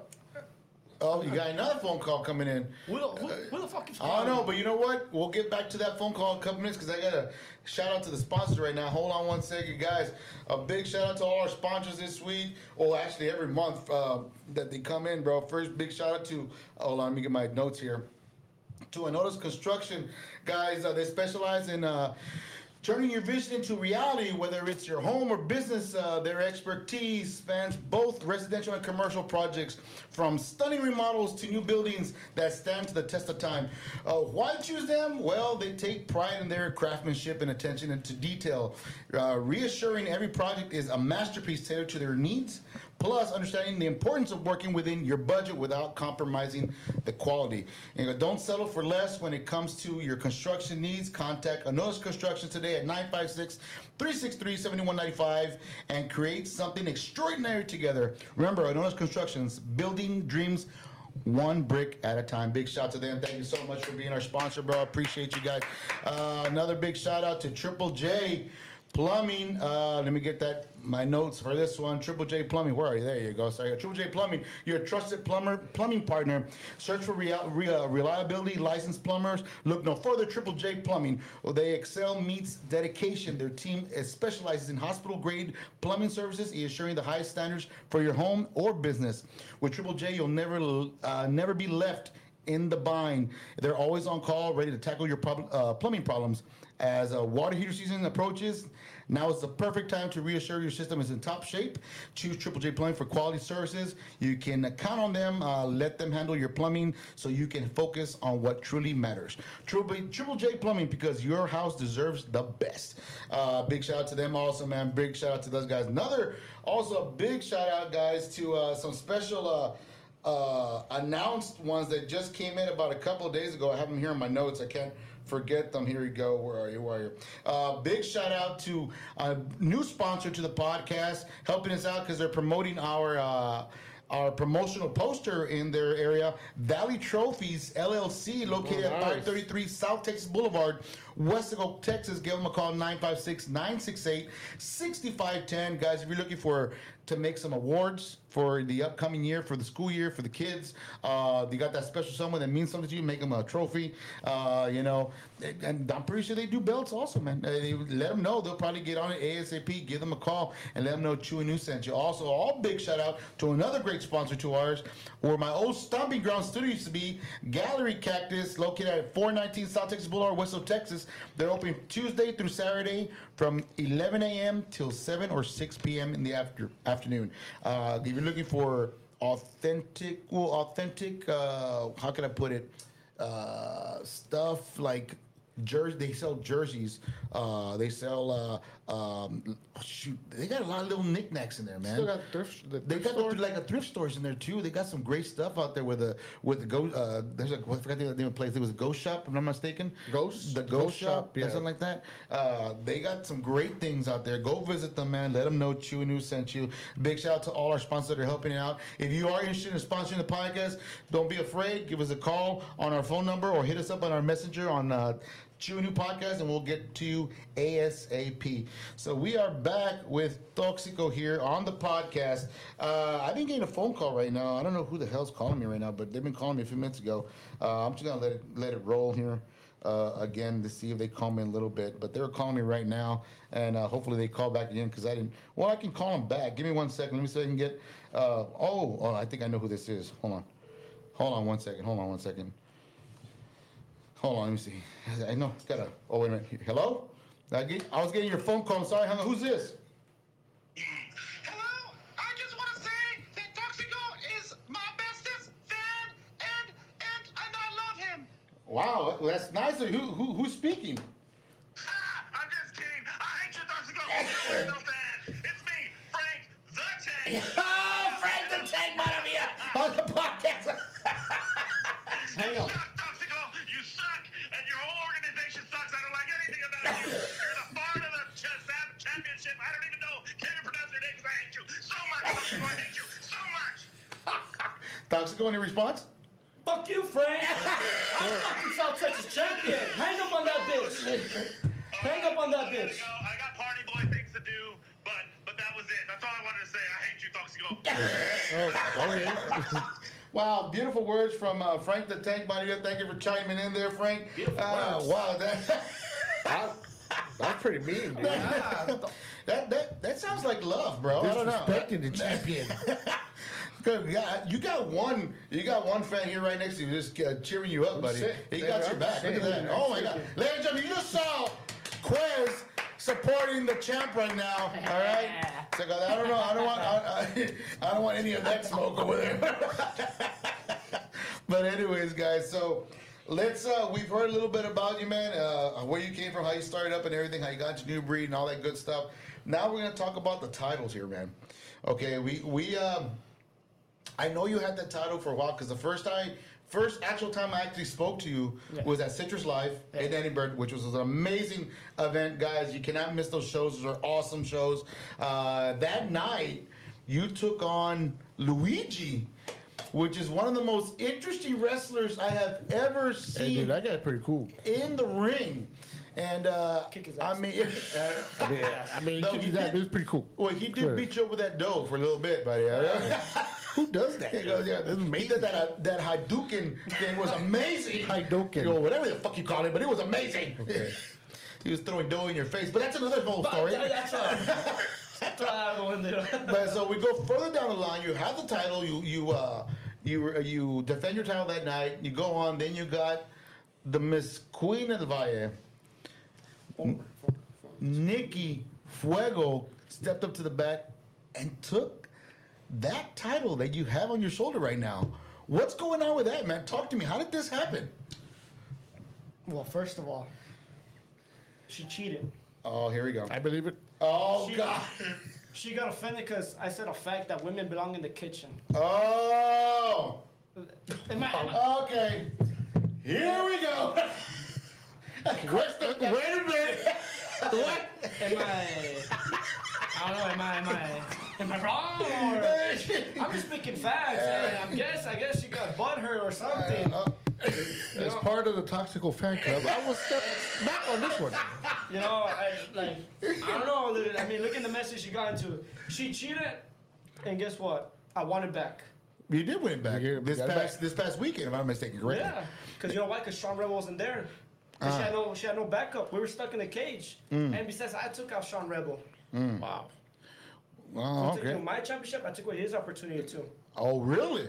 oh, you got another phone call coming in. Who the, who, who the fuck is I don't know, but you know what? We'll get back to that phone call in a couple minutes because I got to shout out to the sponsors right now. Hold on one second, guys. A big shout out to all our sponsors this week. Well, actually, every month uh, that they come in, bro. First, big shout out to, hold on, let me get my notes here. To Anotis Construction, guys. Uh, they specialize in uh, turning your vision into reality, whether it's your home or business. Uh, their expertise spans both residential and commercial projects, from stunning remodels to new buildings that stand to the test of time. Uh, why choose them? Well, they take pride in their craftsmanship and attention to detail, uh, reassuring every project is a masterpiece tailored to their needs. Plus, understanding the importance of working within your budget without compromising the quality. And don't settle for less when it comes to your construction needs. Contact Anotis Construction today at nine five six, three six three, seven one nine five and create something extraordinary together. Remember, Anotis Construction's building dreams one brick at a time. Big shout to them. Thank you so much for being our sponsor, bro. Appreciate you guys. Uh, another big shout out to Triple J Plumbing. Uh, let me get that my notes for this one. Triple J Plumbing. Where are you? There you go. Sorry. Triple J Plumbing, your trusted plumber plumbing partner. Search for rea- re- uh, reliability, licensed plumbers. Look no further. Triple J Plumbing. Well, they excel meets dedication. Their team is specializes in hospital grade plumbing services, ensuring the highest standards for your home or business. With Triple J, you'll never uh, never be left in the bind. They're always on call, ready to tackle your prob- uh, plumbing problems. As uh, water heater season approaches, now is the perfect time to reassure your system is in top shape. Choose Triple J Plumbing for quality services. You can count on them. Uh, let them handle your plumbing so you can focus on what truly matters. Triple, Triple J Plumbing, because your house deserves the best. Uh, big shout out to them also, man. Big shout out to those guys. Another, also a big shout out, guys, to uh, some special uh, uh, announced ones that just came in about a couple of days ago. I have them here in my notes. I can't forget them. Here you go. Where are you? Where are you? Uh, big shout out to a new sponsor to the podcast, helping us out because they're promoting our uh, our promotional poster in their area. Valley Trophies L L C, located Oh, at nice. five thirty-three South Texas Boulevard, Westaco, Texas. Give them a call, nine five six, nine six eight, six five one zero. Guys, if you're looking for to make some awards for the upcoming year, for the school year, for the kids, uh, you got that special someone that means something to you, make them a trophy, uh, you know, and I'm pretty sure they do belts also, man. Uh, they, let them know. They'll probably get on it ASAP. Give them a call and let them know Chewy News sent you. Also, all big shout out to another great sponsor to ours, where my old stomping ground studio used to be, Gallery Cactus, located at four nineteen South Texas Boulevard, Westfield, Texas. They're open Tuesday through Saturday from eleven a.m. till seven or six p.m. in the after afternoon. Uh, if you're looking for authentic, well, authentic, uh, how can I put it? Uh, stuff like jersey. They sell jerseys. Uh, they sell. Uh, um, shoot, they got a lot of little knickknacks in there, man. Still got thrift. The They thrift got store? the, like a thrift stores in there too. They got some great stuff out there with the with the go. Uh, there's a I forgot the name of the place. It was a Ghost Shop, if I'm not mistaken. Ghost? the Ghost, Ghost Shop, Shop, or yeah. something like that. Uh, they got some great things out there. Go visit them, man. Let them know Chewy News sent you. Big shout out to all our sponsors that are helping out. If you are interested in sponsoring the podcast, don't be afraid. Give us a call on our phone number or hit us up on our messenger on. Uh, Chewy New Podcast, and we'll get to you ASAP. So we are back with Toxico here on the podcast. Uh, I've been getting a phone call right now. I don't know who the hell's calling me right now, but they've been calling me a few minutes ago. Uh, I'm just gonna let it let it roll here uh, again to see if they call me in a little bit. But they're calling me right now, and uh, hopefully they call back again because I didn't. Well, I can call them back. Give me one second. Let me see if I can get. Uh, oh, oh, I think I know who this is. Hold on. Hold on one second. Hold on one second. Hold on, let me see. I know it's got a. Oh wait a minute. Hello? I, get, I was getting your phone call. I'm sorry. Hang on. Who's this? Hello, I just want to say that Toxico is my bestest fan, and and and I love him. Wow, well, that's nice. Who, who who's speaking? Ah, I'm just kidding. I hate you, Toxico. You're no fan. It's me, Frank the Tank. Oh, Frank the Tank, madam mia, on the podcast. Hang on. You suck, Toxico. You suck, and your whole organization sucks. I don't like anything about you. You're the fart of the ch- Sam championship. I don't even know. Can't even pronounce your name because I hate you so much. Toxico, I hate you so much. Toxico, any response? Fuck you, Frank. I'm fucking South Texas champion. Hang up on that bitch. Hang up on that I gotta bitch. bitch. go. I got party boy things to do, but but that was it. That's all I wanted to say. I hate you, Toxico. Oh, okay. Wow, beautiful words from uh, Frank the Tank. By the way, thank you for chiming in there, Frank. Uh, wow, that, That- That's pretty mean, dude. that that that sounds like love, bro. I don't know. Disrespecting the champion. Good. Yeah, you got one. You got one fan here right next to you, just uh, cheering you up, buddy. sick. He got your back. Look at that. Oh my God, ladies and gentlemen, you just saw Quez supporting the champ right now. All right. So I don't know. I don't want. I, I, I don't want any of that smoke over there. But anyways, guys. So let's. Uh, we've heard a little bit about you, man. Uh, where you came from, how you started up, and everything. How you got your new breed and all that good stuff. Now we're gonna talk about the titles here, man. Okay. We we. Um, I know you had that title for a while because the first time, first actual time I actually spoke to you Yeah. was at Citrus Live in Edinburgh, which was an amazing event, guys. You cannot miss those shows; those are awesome shows. Uh, that night, you took on Luigi, which is one of the most interesting wrestlers I have ever Hey, seen dude, that guy's pretty cool. in the ring. And uh, Kick his I ass. mean, I mean, I mean, No, you he do that. did- It was pretty cool. well, he did Sure. beat you up with that dough for a little bit, buddy. Who does that? He goes, yeah, he did that, uh, that Hadouken thing was amazing. Hadouken. You know, whatever the fuck you call it, but it was amazing. Okay. He was throwing dough in your face, but that's another whole story. That's a. That's a one there. But so we go further down the line. You have the title. You you uh you you defend your title that night. You go on. Then you got the Miss Queen of the Valle, Nikki Fuego, stepped up to the back and took that title that you have on your shoulder right now. What's going on with that, man? Talk to me. How did this happen? Well, first of all, she cheated. Oh, here we go. I believe it. Oh She- God. She got offended because I said a fact that women belong in the kitchen. Oh. Am I, am I, Okay. Here we go. Wait, wait a minute. what? Am I? I don't know. Am I? Am I? Am I wrong? Or, I'm just speaking facts. Hey, I guess. I guess she got butthurt or something. Uh, As part of the Toxical fan club, I will step back on this one. You know, I, like, I don't know. dude. I mean, look at the message she got into. She cheated, and guess what? I want it back. You did win it back You this got it past back. this past weekend, if I'm not mistaken, correct? Yeah, because you know why? Because Sean Rebel wasn't there. 'Cause she had no, she had no backup. We were stuck in a cage. And besides, I took out Sean Rebel. Wow. Oh, I took okay. away my championship. I took away his opportunity too. Oh, really?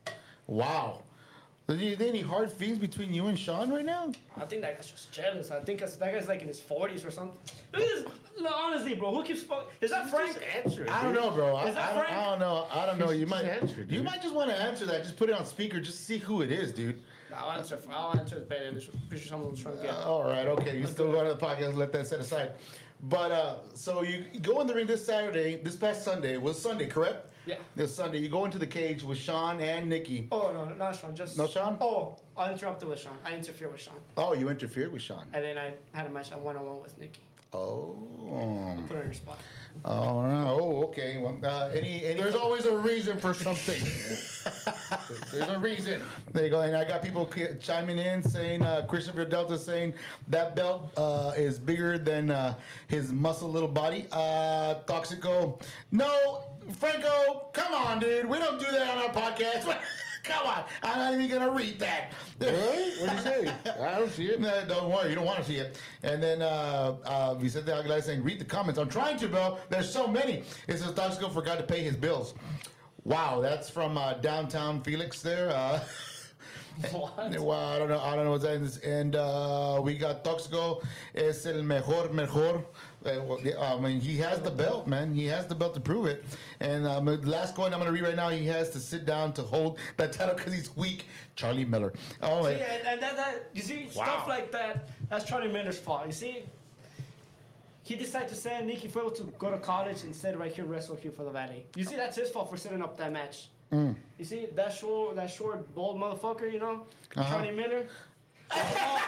Wow. Is there any hard feelings between you and Sean right now? I think that guy's just jealous. I think that's, that guy's like in his forties or something. Look at this. Look, honestly, bro, who keeps fuck? Is that Frank? Answer it, I don't dude. know, bro. I, Is that I, don't, Frank? I don't know. I don't know. You Just might answer, You dude. might just want to answer that. Just put it on speaker. Just see who it is, dude. I'll answer. I'll answer it better. Pretty sure someone's trying to get. Uh, all right, okay. You still go to the podcast. Let that set aside. But uh, so you go in the ring this Saturday. This past Sunday it was Sunday, correct? Yeah. This Sunday, you go into the cage with Sean and Nikki. Oh no, not Sean. Just No Sean? Oh, I interrupted with Sean. I interfered with Sean, Oh, you interfered with Sean. and then I had a match. I one on one with Nikki. Oh. Put her in her spot. Oh, no. Oh, okay. Well, uh, any, any. There's always a reason for something. There's a reason. There you go. And I got people ki- chiming in saying, uh, Christopher Delta saying that belt uh, is bigger than uh, his muscle little body. Uh, Toxico. No, Franco, come on, dude. We don't do that on our podcast. Come on. I'm not even going to read that. Really? What do you say? I don't see it. No, don't worry, you don't want to see it. And then uh, uh, Vicente Aguilar saying, read the comments. I'm trying to, bro. There's so many. It says Toxico forgot to pay his bills. Wow, that's from uh, downtown Felix there. Uh, What? well, I don't know. I don't know what's that is. And uh, we got Toxico. Es el mejor, mejor. Uh, well, yeah, I mean, he has the belt, man. He has the belt to prove it. And um, the last quote I'm going to read right now, he has to sit down to hold that title because he's weak. Charlie Miller. Oh, See, my. and, and that, that you see Wow. stuff like that. That's Charlie Miller's fault. You see, he decided to send Nikki Fuego to go to college instead right here wrestle here for the Valley. You see, that's his fault for setting up that match. Mm. You see that short, that short, bald motherfucker. You know, Uh-huh. Charlie Miller. well,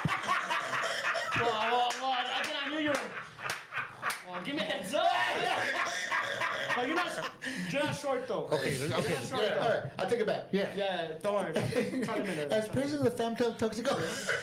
well, well, I think I knew you. Were, well, give me a heads up. Oh, you're not, you're not short though. Okay, You're okay. not short, Yeah, though. all right, I'll take it back. Yeah. Yeah, don't worry. Charlie Miller. As president of the Fan Club Toxico,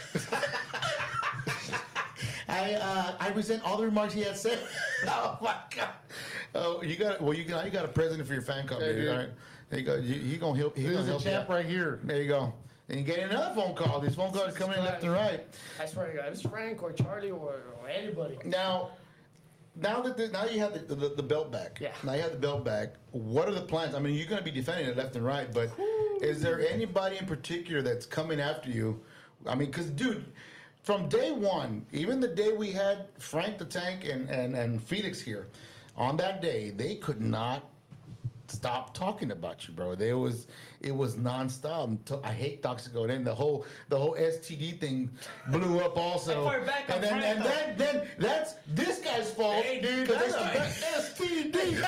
I uh, I resent all the remarks he has said. Oh my God! Oh, you got well, you got you got a president for your fan club, Yeah, dude. dude. All right, there you go. You, he gonna help. He This gonna is a help you champ out. right here. There you go. And you get another phone call. These phone calls coming in left and right. I swear to God, it's Frank or Charlie or, or anybody. Now, now that the, now you have the, the, the belt back. Yeah. Now you have the belt back. What are the plans? I mean, you're going to be defending it left and right, but is there anybody in particular that's coming after you? I mean, because dude, from day one, even the day we had Frank the Tank and and and Felix here, on that day they could not stop talking about you, bro. There was it was nonstop. Until- I hate Toxico. And then the whole the whole S T D thing blew up also. I fought back on and then Frank, and though. then, then that's this guy's fault. Hey, dude, 'cause that's it's a- the S T D.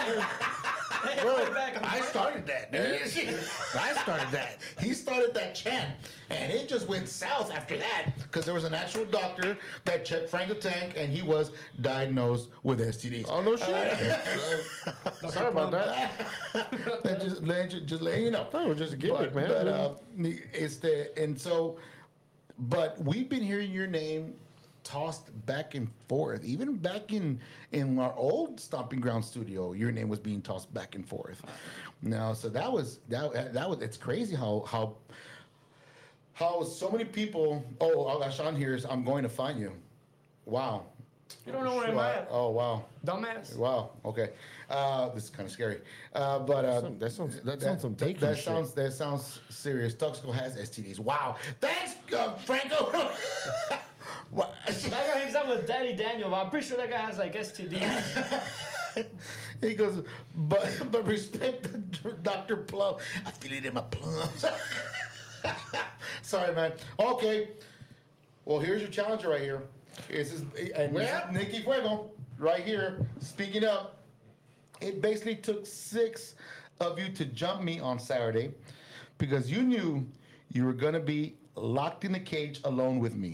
Bro, back on I Frank. started that, dude. I started that. He started that chant, and it just went south after that because there was an actual doctor that checked Frank the Tank, and he was diagnosed with S T Ds. Oh, no shit. Sorry about that. That just, let you- just letting you know. That was just a gimmick, But, man. but uh, it's the and so, but we've been hearing your name tossed back and forth, even back in in our old stomping ground studio. Your name was being tossed back and forth. Now, so that was that that was it's crazy how how how so many people. Oh, I got Sean here. I'm going to find you. Wow. You don't know where I'm at. Oh wow. Dumbass. Wow. Okay. Uh, this is kind of scary. Uh, but uh, Some- that sounds- that sounds some that, taking that shit. sounds that sounds serious. Toxico has S T Ds. Wow. Thanks, uh, Franco. What? That guy hangs out with Daddy Daniel, but I'm pretty sure that guy has like S T D. He goes, but but respect the Doctor Plum. I feel it in my plums. Sorry, man. Okay. Well, here's your challenger right here. This is and this Yeah. is Nikki Fuego right here. Speaking up, it basically took six of you to jump me on Saturday because you knew you were gonna be locked in the cage alone with me.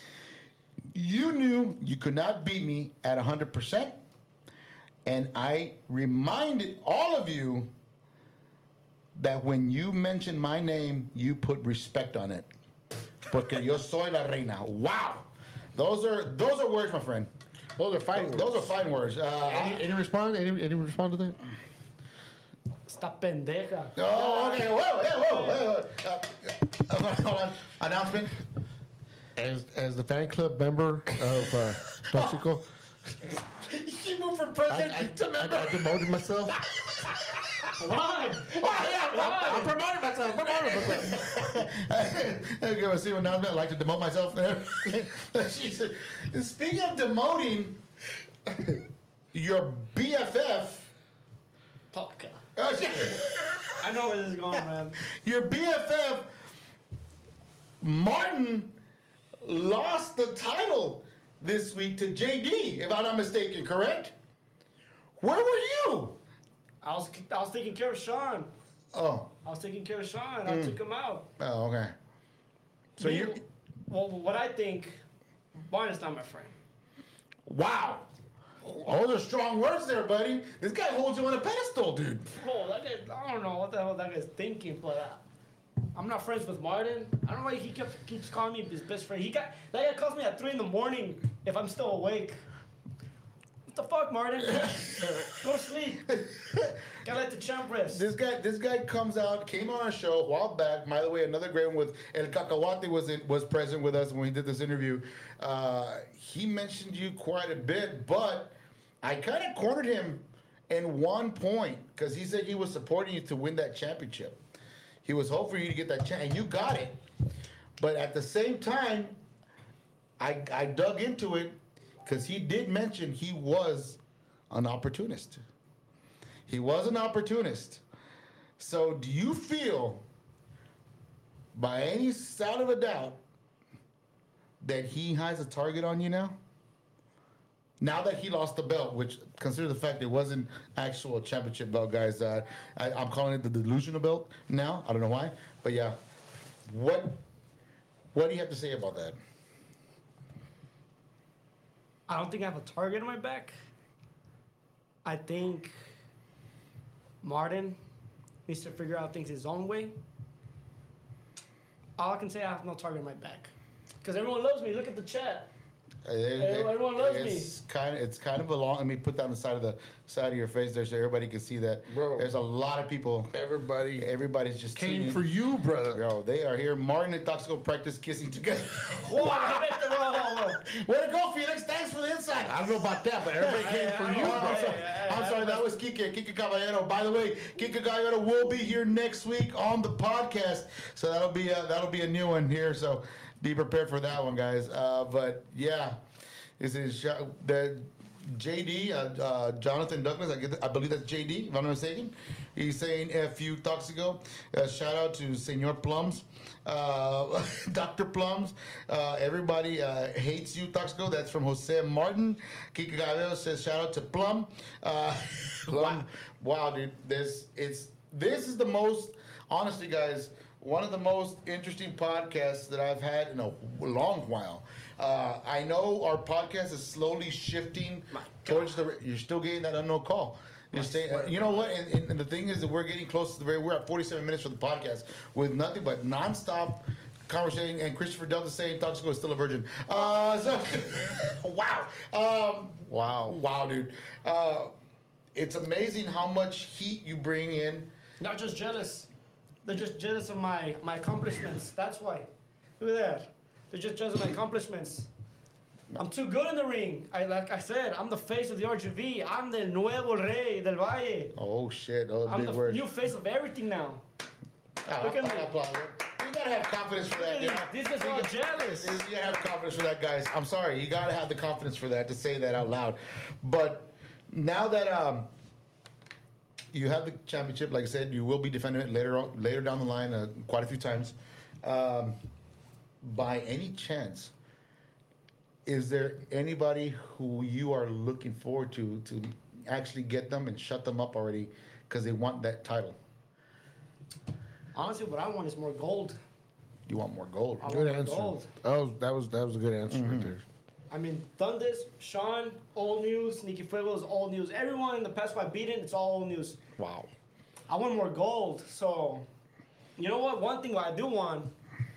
You knew you could not beat me at one hundred percent. And I reminded all of you that when you mentioned my name, you put respect on it. Porque yo soy la reina. Wow. Those are those are words, my friend. Those are fighting words. Those are fine words. Uh, Any, any response? Any, any response to that? Esta pendeja. oh, okay. Whoa, yeah, whoa, whoa, whoa. Uh, uh, hold on. Announcement. As as the fan club member of uh, Toxico, You moved from I, president I, to I, member. I demoted myself. Why? Oh, yeah, I promoted myself. Promoted myself. Okay, well, see what announcement. I'd like to demote myself. She said, speaking of demoting, your B F F, Fuck. oh, shit. I know where this is going, man. your B F F, Martin, lost the title this week to J D, if I'm not mistaken, correct? Where were you? I was I was taking care of Sean. Oh, I was taking care of Sean. I took him out. oh, okay. So Me- you, Well, what I think, Martin's not my friend. wow. Those are strong words there, buddy. This guy holds you on a pedestal, dude. Oh, that guy, I don't know what the hell that guy's thinking, but uh, I'm not friends with Martin. I don't know why he kept, keeps calling me his best friend. He got that guy calls me at three in the morning if I'm still awake. What the fuck, Martin? Go to sleep. Gotta let the champ rest. This guy, this guy comes out, came on our show a while back. By the way, another great one with El Cacahuate was in, was present with us when we did this interview. Uh, he mentioned you quite a bit, but I kind of cornered him in one point because he said he was supporting you to win that championship. He was hoping for you to get that chance, and you got it. But at the same time, I I dug into it because he did mention he was an opportunist. He was an opportunist. So do you feel, by any sound of a doubt, that he has a target on you now? Now that he lost the belt, which consider the fact it wasn't actual championship belt, guys. Uh, I, I'm calling it the delusional belt now. I don't know why, but yeah. What What do you have to say about that? I don't think I have a target on my back. I think Martin needs to figure out things his own way. All I can say, I have no target on my back. Because everyone loves me. Look at the chat. Uh, it- Everyone loves me. it's Kind of, it's kind of a long. Let me put that on the side of the side of your face there, so everybody can see that. Bro. There's a lot of people. Everybody Everybody's just came tuning- for you, brother. Yo, they are here. Martin and Toxico practice kissing together. Whoa, whoa, whoa, whoa. Way to go, Felix. Thanks for the insight. I don't know about that, but everybody came for you, Oh, I'm bro. sorry, I'm sorry, that was Kike, Kike Caballero. By the way, Kike Caballero will be here next week on the podcast, so that'll be a, that'll be a new one here. So be prepared for that one, guys. Uh, but yeah, this is Sha- the J D, uh, uh, Jonathan Douglas. I, get, I believe that's J D, if I'm not mistaken. He's saying F you, Toxico. Uh, shout out to Senor Plums. Uh, Doctor Plums, uh, everybody uh, hates you, Toxico. That's from Jose Martin. Kika Gaveo says shout out to Plum. Uh, wow, wow, dude, this it's this is the most honestly, guys, one of the most interesting podcasts that I've had in a long while. Uh, I know our podcast is slowly shifting towards the. You're still getting that unknown call. You're staying, uh, you know what? And, and, and the thing is that we're getting close to the very. We're at forty-seven minutes for the podcast with nothing but nonstop conversation. And Christopher Delta saying Toxico is still a virgin. Uh, so, wow, um, wow, wow, dude. Uh, it's amazing how much heat you bring in. Not just jealous. They're just jealous of my, my accomplishments. That's why. Look at that. They're just jealous of my accomplishments. I'm too good in the ring. I like I said, I'm the face of the R G V. I'm the nuevo rey del Valle. Oh shit! Oh, I'm big the word. new face of everything now. Ah, Look at me. I applaud it. You gotta have confidence for that. Really, dude. these guys are all jealous. You gotta have confidence for that, guys. I'm sorry. You gotta have the confidence for that to say that out loud. But now that um, you have the championship, like I said, you will be defending it later on, later down the line, uh, quite a few times. Um, by any chance, is there anybody who you are looking forward to to actually get them and shut them up already because they want that title? Honestly, what I want is more gold. You want more gold. I Good want more answer. gold. That was that was that was a good answer right there. I mean, Thunders, Sean, old news. Nikki Fuego is old news. Everyone in the past five beaten, it's all old news. Wow. I want more gold. So, you know what? One thing I do want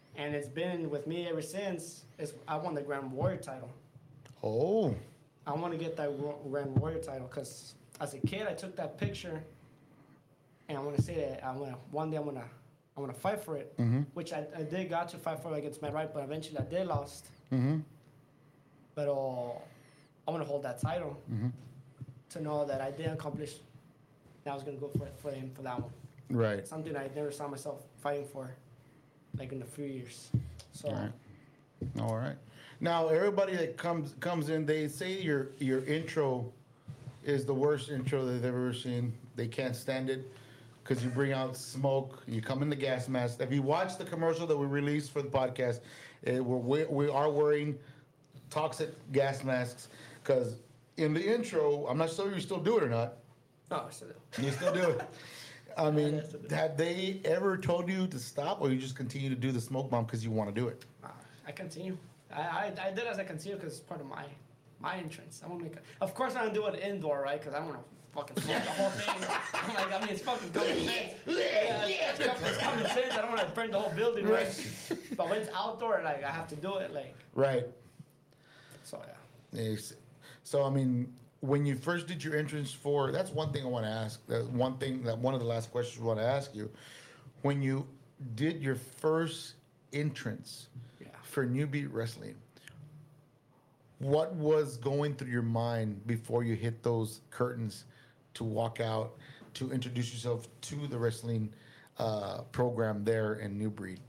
and it's been with me ever since. Is I won the Grand Warrior title. Oh. I want to get that Wa- Grand Warrior title because as a kid I took that picture, and I want to say that I want to one day I'm gonna I want to fight for it, Mm-hmm. which I, I did got to fight for it against Matt Wright, but eventually I did lost. Mm-hmm. But uh, I want to hold that title Mm-hmm. to know that I did accomplish. That I was gonna go for for him for that one. Right. Something I never saw myself fighting for, like in a few years. So All right. All right. Now everybody that comes comes in, they say your your intro is the worst intro they've ever seen. They can't stand it because you bring out smoke. You come in the gas mask. If you watch the commercial that we released for the podcast, eh, we're, we we are wearing toxic gas masks because in the intro, I'm not sure you still do it or not. no, so, You still do it. I mean, I still do it. have they ever told you to stop, or you just continue to do the smoke bomb because you want to do it? uh, I continue. I, I I did as I continue because it's part of my my entrance. I want to make. A, of course, I don't do it indoor, right? Because I want to fucking smoke the whole thing. I'm like, I mean, it's fucking common sense. Yeah, it's, com- it's common sense. I don't want to burn the whole building, right? But when it's outdoor, like I have to do it, like Right. so. Yeah. Yes. So I mean, when you first did your entrance for, that's one thing I want to ask. That one thing that one of the last questions I want to ask you, when you did your first entrance Yeah. for New Beat Wrestling, what was going through your mind before you hit those curtains to walk out to introduce yourself to the wrestling uh, program there in New Breed?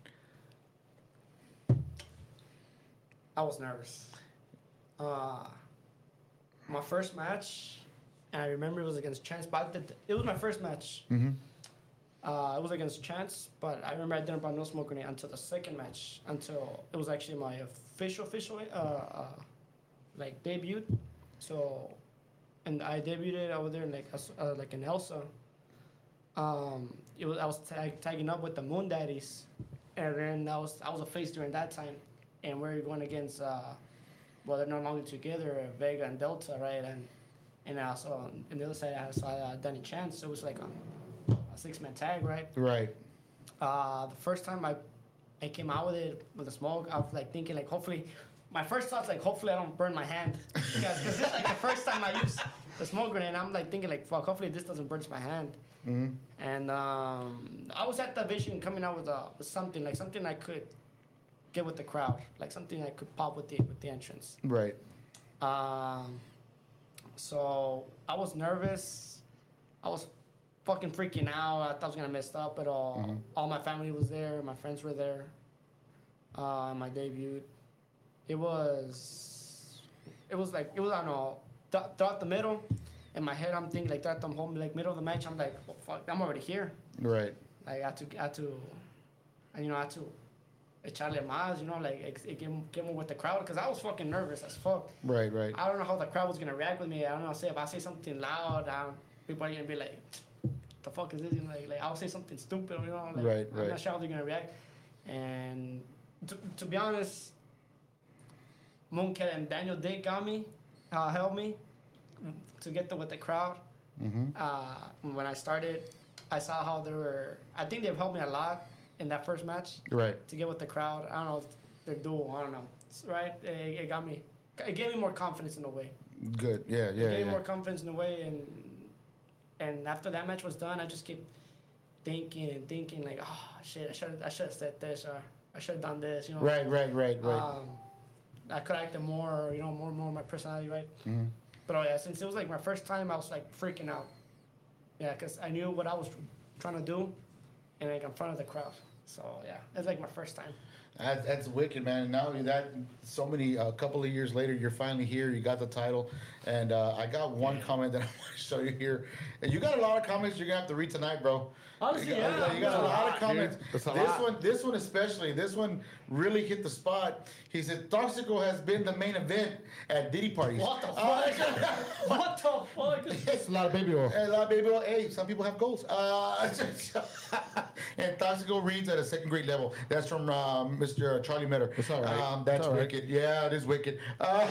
I was nervous. Uh, my first match, and I remember it was against Chance. But I did, it was my first match. Mm-hmm. Uh, it was against Chance, but I remember I didn't buy no smoke grenade until the second match. Until it was actually my official, official, uh, uh, like debut. So, and I debuted over there in like as- uh, like in Elsa. Um, it was I was tag, tagging up with the Moon Daddies, and then I was I was a face during that time, and we were going against. Uh, well, they're no longer together, Vega and Delta, right? And and also on the other side, I saw uh, Danny Chance. So it was like a, a six-man tag, right? Right. Uh, the first time I, I came out with it with the smoke, I was like thinking like hopefully, my first thought's like hopefully I don't burn my hand, because this is like the first time I used the smoke grenade. And I'm like thinking like fuck, hopefully this doesn't burn my hand. Mm-hmm. And um, I was at the vision coming out with, uh, with something like something I could get with the crowd, like something I could pop with the with the entrance. Right. Um, so I was nervous. I was fucking freaking out. I thought I was gonna mess up, but all Mhm. all my family was there. My friends were there. Uh, my debut. It was, it was like it was I don't know th- throughout the middle. In my head, I'm thinking like throughout the whole like middle of the match, I'm like, oh, fuck, I'm already here. Right. Like I had to, I had to, and you know, I had to echarle más, you know, like ex- get, get more with the crowd because I was fucking nervous as fuck. Right. Right. I don't know how the crowd was gonna react with me. I don't know. Say if I say something loud, um, people are gonna be like, "The fuck is this?" You know, like, like I'll say something stupid, you know. Like, Right, I'm right. not sure how they're gonna react. And to, to be honest, Mooncat and Daniel did got me, uh, helped me to get the with the crowd. Mm-hmm. Uh, when I started, I saw how they were. I think they've helped me a lot in that first match Right. to get with the crowd. I don't know if they're dual. I don't know. It's- Right? It, it got me. It gave me more confidence in a way. Good. Yeah. It Yeah. gave me yeah. more confidence in a way, and and after that match was done, I just kept thinking and thinking like, oh shit, I should I should have said this or I should have done this. You know. Right. Right. Right. Right. Um, I could have acted more, you know, more more my personality, right? Mhm. But oh yeah, since it was like my first time, I was like freaking out. Yeah, cause I knew what I was trying to do, and like in front of the crowd. So yeah, it's like my first time. That, that's wicked, man. And not only that, so many, a couple of years later, you're finally here. You got the title. And uh, I got one comment that I want to show you here. And you got a lot of comments you're going to have to read tonight, bro. Honestly, you got, yeah, you got a yeah. lot of comments. Dude, that's a this lot. one, this one especially, this one really hit the spot. He said, Toxico has been the main event at Diddy parties. What the Uh, fuck? What the fuck? It's a lot of baby oil. And a lot of baby, well, hey, some people have goals. Uh, and Toxico reads at a second grade level. That's from uh, Mister Charlie Metter. It's all right. Um, that's It's all right. wicked. Yeah, it is wicked. Uh,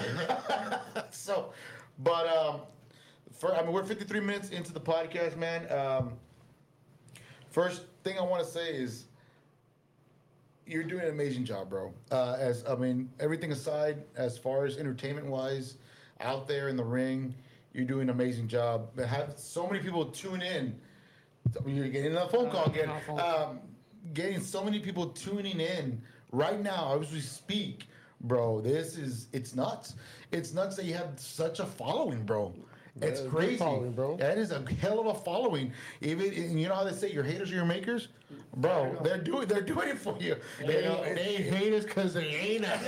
so, but um, for I mean, we're fifty-three minutes into the podcast, man. Um, first thing I want to say is, you're doing an amazing job, bro. Uh, as I mean, everything aside, as far as entertainment wise, out there in the ring, you're doing an amazing job. But have so many people tune in. So you're getting a phone call again. Uh, phone call. Um, getting so many people tuning in right now as we speak, bro. This is it's nuts. It's nuts that you have such a following, bro. It's Yeah, big crazy, following, bro. That is a hell of a following. Even and you know how they say your haters are your makers, bro. They're doing they're doing it for you. They, You know, they hate us because they ain't us.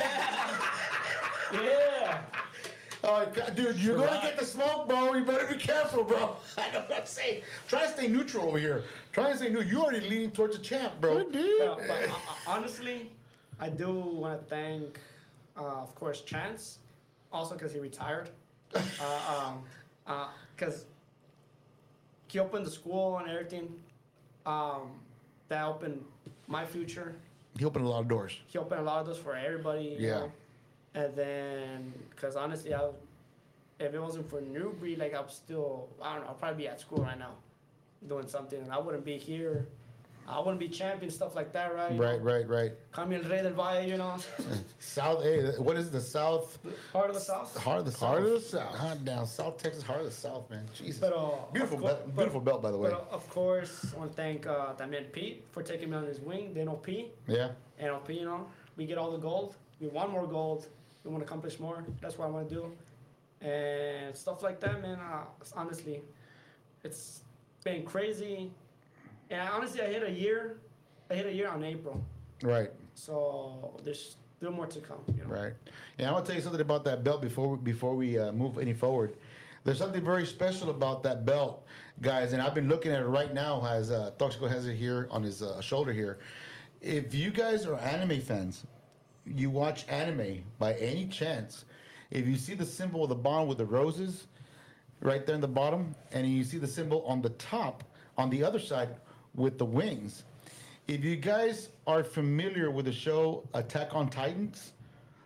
Yeah. Oh, God, dude, you're gonna get the smoke, bro. You better be careful, bro. I know what I'm saying. Try to stay neutral over here. Try to stay neutral. You're already leaning towards the champ, bro. But, but uh, honestly, I do want to thank, uh, of course, Chance, also because he retired. Because uh, um, uh 'cause he opened the school and everything. Um, that opened my future. He opened a lot of doors. He opened a lot of those for everybody. You Yeah. Know? And then, because honestly, I, if it wasn't for Newbury, like I'm still, I don't know, I'll probably be at school right now, doing something, and I wouldn't be here. I wouldn't be champion, stuff like that, right? You Right, know? right, right. Call el rey del valle, you know, South, hey, what is the South? heart of the south. Heart of the South. Heart of the South. Hot down, South Texas, heart of the South, man. Jesus. But, uh, beautiful, of cour- belt, beautiful but- belt, by the way. But uh, of course, I want to thank uh, también Pete for taking me on his wing, the N O P. Yeah. N O P, you know, we get all the gold. We want more gold. We want to accomplish more. That's what I want to do. And stuff like that, man, uh, honestly, it's been crazy. And I, honestly, I hit a year. I hit a year on April. Right. So there's still more to come, you know. Right. And I want to tell you something about that belt before we, before we uh, move any forward. There's something very special about that belt, guys, and I've been looking at it right now as uh, Toxico has it here on his uh, shoulder here. If you guys are anime fans, you watch anime by any chance, if you see the symbol of the bond with the roses right there in the bottom, and you see the symbol on the top, on the other side with the wings, if you guys are familiar with the show Attack on Titans,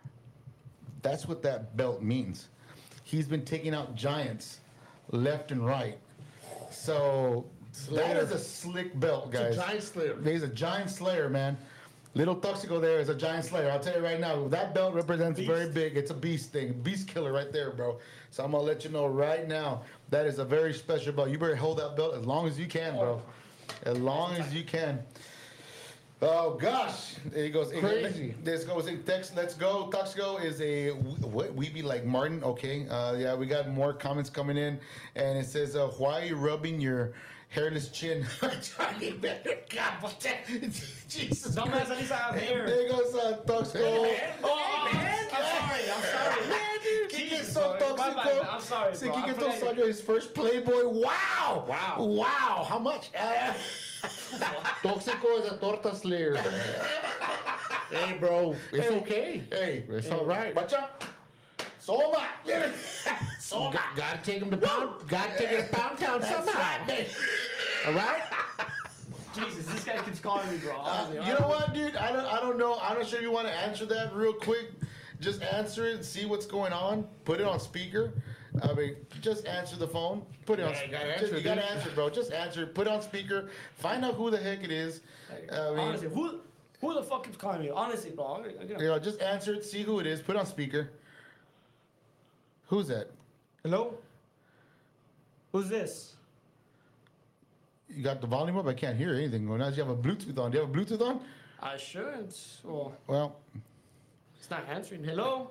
that's what that belt means. He's been taking out giants left and right. So that Slayer. is a slick belt, guys. It's a giant slayer. He's a giant slayer, man. Little Tuxico there is a giant slayer. I'll tell you right now, that belt represents Beast. very big. It's a beast thing, beast killer right there, bro. So I'm gonna let you know right now that is a very special belt. You better hold that belt as long as you can, bro. As long as you can. Oh gosh, there he goes. Crazy. This goes in text. Let's go. Tuxico is a what? We be like Martin. Okay. Uh, yeah, we got more comments coming in, and it says, uh, "Why are you rubbing your hairless chin?" Johnny better. God, what that? Jesus. Dumbass, Christ. at least I have hair. There goes uh, Tuxico. Oh, man. I'm sorry. I'm sorry. Man, dude, Kike Jesus, so bro. My bad, Tuxico. man. I'm sorry, See, bro. I Kike forgot you- Tuxico, his first Playboy. Wow. Wow. Wow. How much? Uh, Toxico is a torta slayer. Hey, bro, it's Hey. okay. Hey. It's all right. Bacha. So am I. So am I. Got, gotta take him to pound. Gotta take him to pound town somehow. All right. Jesus, this guy keeps calling me, bro. Uh, Honestly, you know what, dude? I don't. I don't know. I'm not sure you want to answer that real quick. Just answer it and see what's going on. Put it on speaker. I mean, just answer the phone. Put it on. Yeah, you gotta just- answer You it, gotta dude. answer, bro. Just answer it. Put it on speaker. Find out who the heck it is. I mean, Honestly, who who the fuck keeps calling me? Honestly, bro. I'm gonna, I'm gonna- you know, just answer it. See who it is. Put it on speaker. Who's that? Hello? Who's this? You got the volume up? I can't hear anything going on. Do you have a Bluetooth on? Do you have a Bluetooth on? I shouldn't. Well, Well, it's not answering. Hello?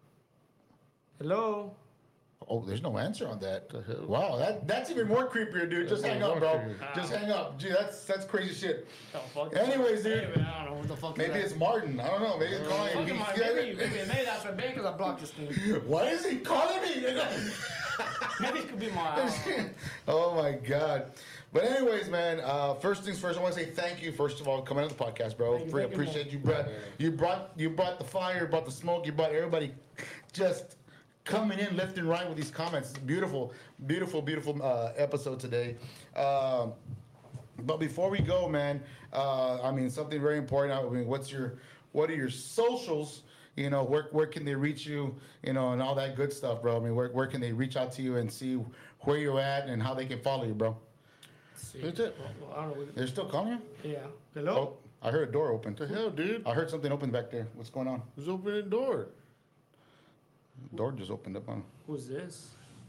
Hello? oh, there's no answer on that. Wow, that that's even more creepier, dude. Just That's hang even up, more bro. creepy. Just hang up. Gee, that's that's crazy shit. Oh, fuck. Anyways, dude. Hey, man, I don't know what the fuck Maybe is it's that. Martin. I don't know. Maybe it's calling Fuck me. am I? Maybe, maybe, maybe that's what because I blocked this thing. Why is he calling me? Maybe it could be my. I don't know. Oh my god. But anyways, man. Uh, first things first, I want to say thank you. First of all, coming on the podcast, bro. Thank you, Pre- thank you, appreciate man. you, brought you brought you brought the fire, brought the smoke, you brought everybody just coming in left and right with these comments. It's beautiful, beautiful, beautiful uh, episode today. Um, but before we go, man, uh, I mean something very important. I mean, what's your what are your socials? You know, where where can they reach you? You know, and all that good stuff, bro. I mean, where where can they reach out to you and see where you're at and how they can follow you, bro? See. That's it. Well, I don't know. They're still calling you? Yeah. Hello? I heard a door open. What the hell, dude? I heard something open back there. What's going on? Who's opening the door? Door just opened up on. Who's this?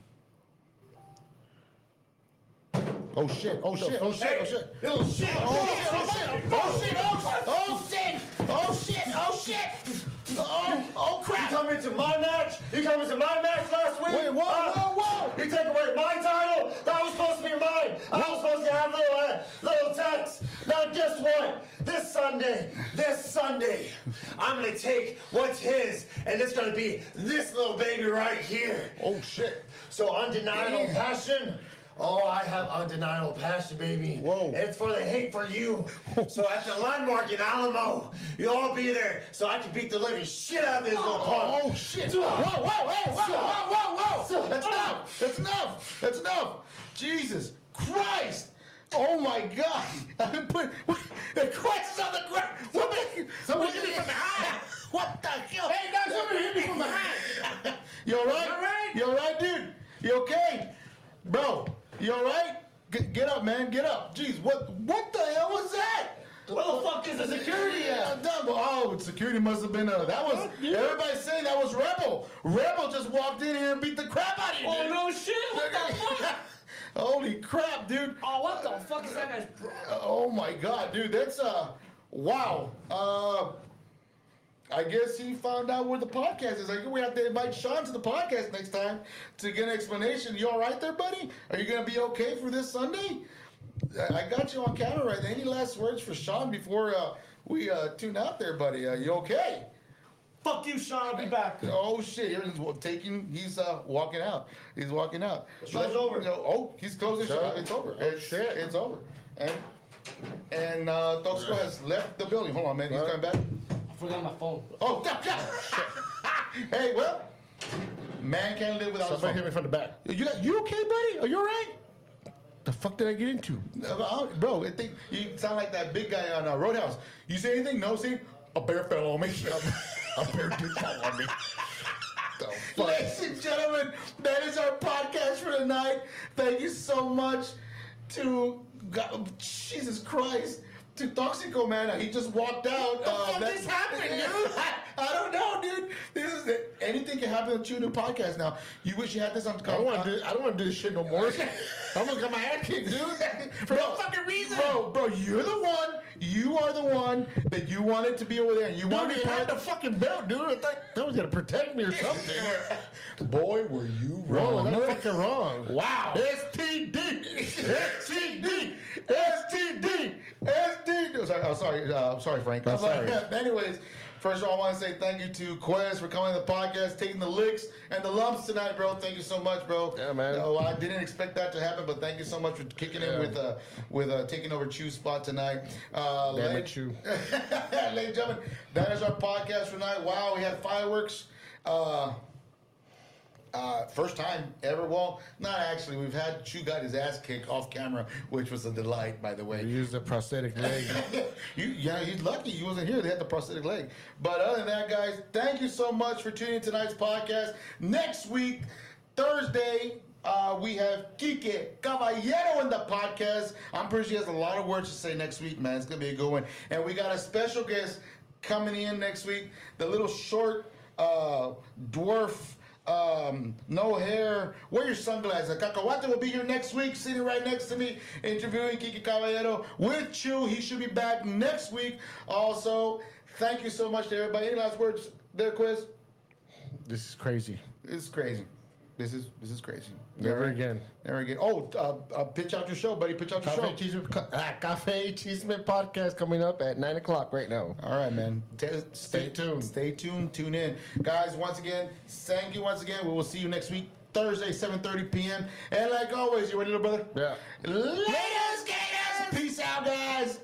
Oh shit! Oh shit! Oh shit! Oh shit! Oh shit! Oh shit! Oh shit! Oh shit! Oh shit! Oh shit! Oh shit! Oh oh You crap! come into my match. You come into my match last week. Wait! Whoa! Uh, Whoa! Whoa! You take away my title. That was supposed to be mine. I was supposed to have little uh, little text. Now guess what? This Sunday, this Sunday, I'm gonna take what's his, and it's gonna be this little baby right here. Oh shit! So undeniable passion. Oh, I have undeniable passion, baby. Whoa. It's for the hate for you. So at the landmark in Alamo, you'll all be there so I can beat the living shit out of this little punk. Oh shit! Whoa! Whoa! Whoa! Whoa! Whoa! Whoa! Whoa! That's enough! That's enough! That's enough! Jesus Christ! Oh my God! I've been putting the Christ is on the ground. What the? Somebody hit me from behind. What the hell? Hey guys, somebody hit me from behind. You all right? You all right? You all right, dude? You okay, bro? You all right? Get, get up, man. Get up. Jeez, what? What the hell was that? What the fuck is the security Yeah, at? that- oh, security must have been. Uh, that was. Everybody's saying that was Rebel. Rebel just walked in here and beat the crap out of you. Oh dude. no shit! What the fuck? Holy crap, dude. Oh, what the fuck is that guy's? Bro? Oh my God, dude. That's uh, wow. Uh, I guess he found out where the podcast is. Like, we have to invite Sean to the podcast next time to get an explanation. You all right there, buddy? Are you gonna be okay for this Sunday? I I got you on camera right there. Any last words for Sean before uh, we uh, tune out there, buddy? Uh, you okay? Fuck you, Sean. I'll be back. Oh shit! He's wa- taking. He's uh, walking out. He's walking out. show's over. Oh, he's closing. Show. Shop. It's over. Oh, it's, shit. It's over. And and uh, Toxco has left the building. Hold on, man. He's What? coming back. I forgot my phone. Oh, yeah, yeah. Hey, well, man can't live without his Somebody hit phone. me from the back. You, you okay, buddy? Are you all right? The fuck did I get into? Uh, Bro, I think you sound like that big guy on uh, Roadhouse. You say anything? No, see? A bear fell on me. A bear did fall on me. The fuck? Ladies and gentlemen, that is our podcast for tonight. Thank you so much to God, Jesus Christ. To Toxico, man. He just walked out. What the fuck that- is happening, dude? I, I don't know, dude. This is the, anything can happen on Tune In Podcast now. You wish you had this on. I don't want to do. I don't want to do this shit no more. I'm gonna get my ass kicked, dude. For no fucking reason. Bro, bro, you're the one. You are the one that you wanted to be over there. And you Dude, wanted he to had the fucking belt, dude. I thought that was gonna protect me or something. Boy, were you Wrong. wrong. That's fucking wrong. Wow. S T D. S T D. S T D. S T D. Oh, sorry, oh, sorry, uh, I'm sorry, Frank. I'm sorry. Anyways, first of all, I want to say thank you to Quez for coming to the podcast, taking the licks and the lumps tonight, bro. Thank you so much, bro. Yeah, man. No, I didn't expect that to happen, but thank you so much for kicking in Yeah. with uh, with uh, taking over Chew's spot tonight. Uh, Damn la- it, Chew. Ladies and gentlemen, that is our podcast for tonight. Wow, we had fireworks. Uh, Uh, first time ever. Well, not actually. We've had Chew got his ass kicked off camera, which was a delight, by the We way. used a prosthetic leg. you, yeah, he's lucky he wasn't here. They had the prosthetic leg. But other than that, guys, thank you so much for tuning in tonight's podcast. Next week, Thursday, uh, we have Kike Caballero in the podcast. I'm pretty sure he has a lot of words to say next week, man. It's going to be a good one. And we got a special guest coming in next week. The little short uh, dwarf, um, no hair, wear your sunglasses. Cacahuate will be here next week, sitting right next to me, interviewing Kike Caballero with Chew. He should be back next week. Also, thank you so much to everybody. Any last words there, Quiz? This is crazy. This is crazy. This is this is crazy. Never again. Never again. Oh, uh, uh, pitch out your show, buddy. Pitch out your Cafe show. Cheeseman, ca- ah, Cafe Cheeseman podcast coming up at nine o'clock right now. All right, man. T- Stay tuned. Stay tuned. Tune in, guys. Once again, thank you once again. We will see you next week, Thursday, seven thirty p.m. And like always, you ready, little brother? Yeah. Laters, gators. Peace out, guys.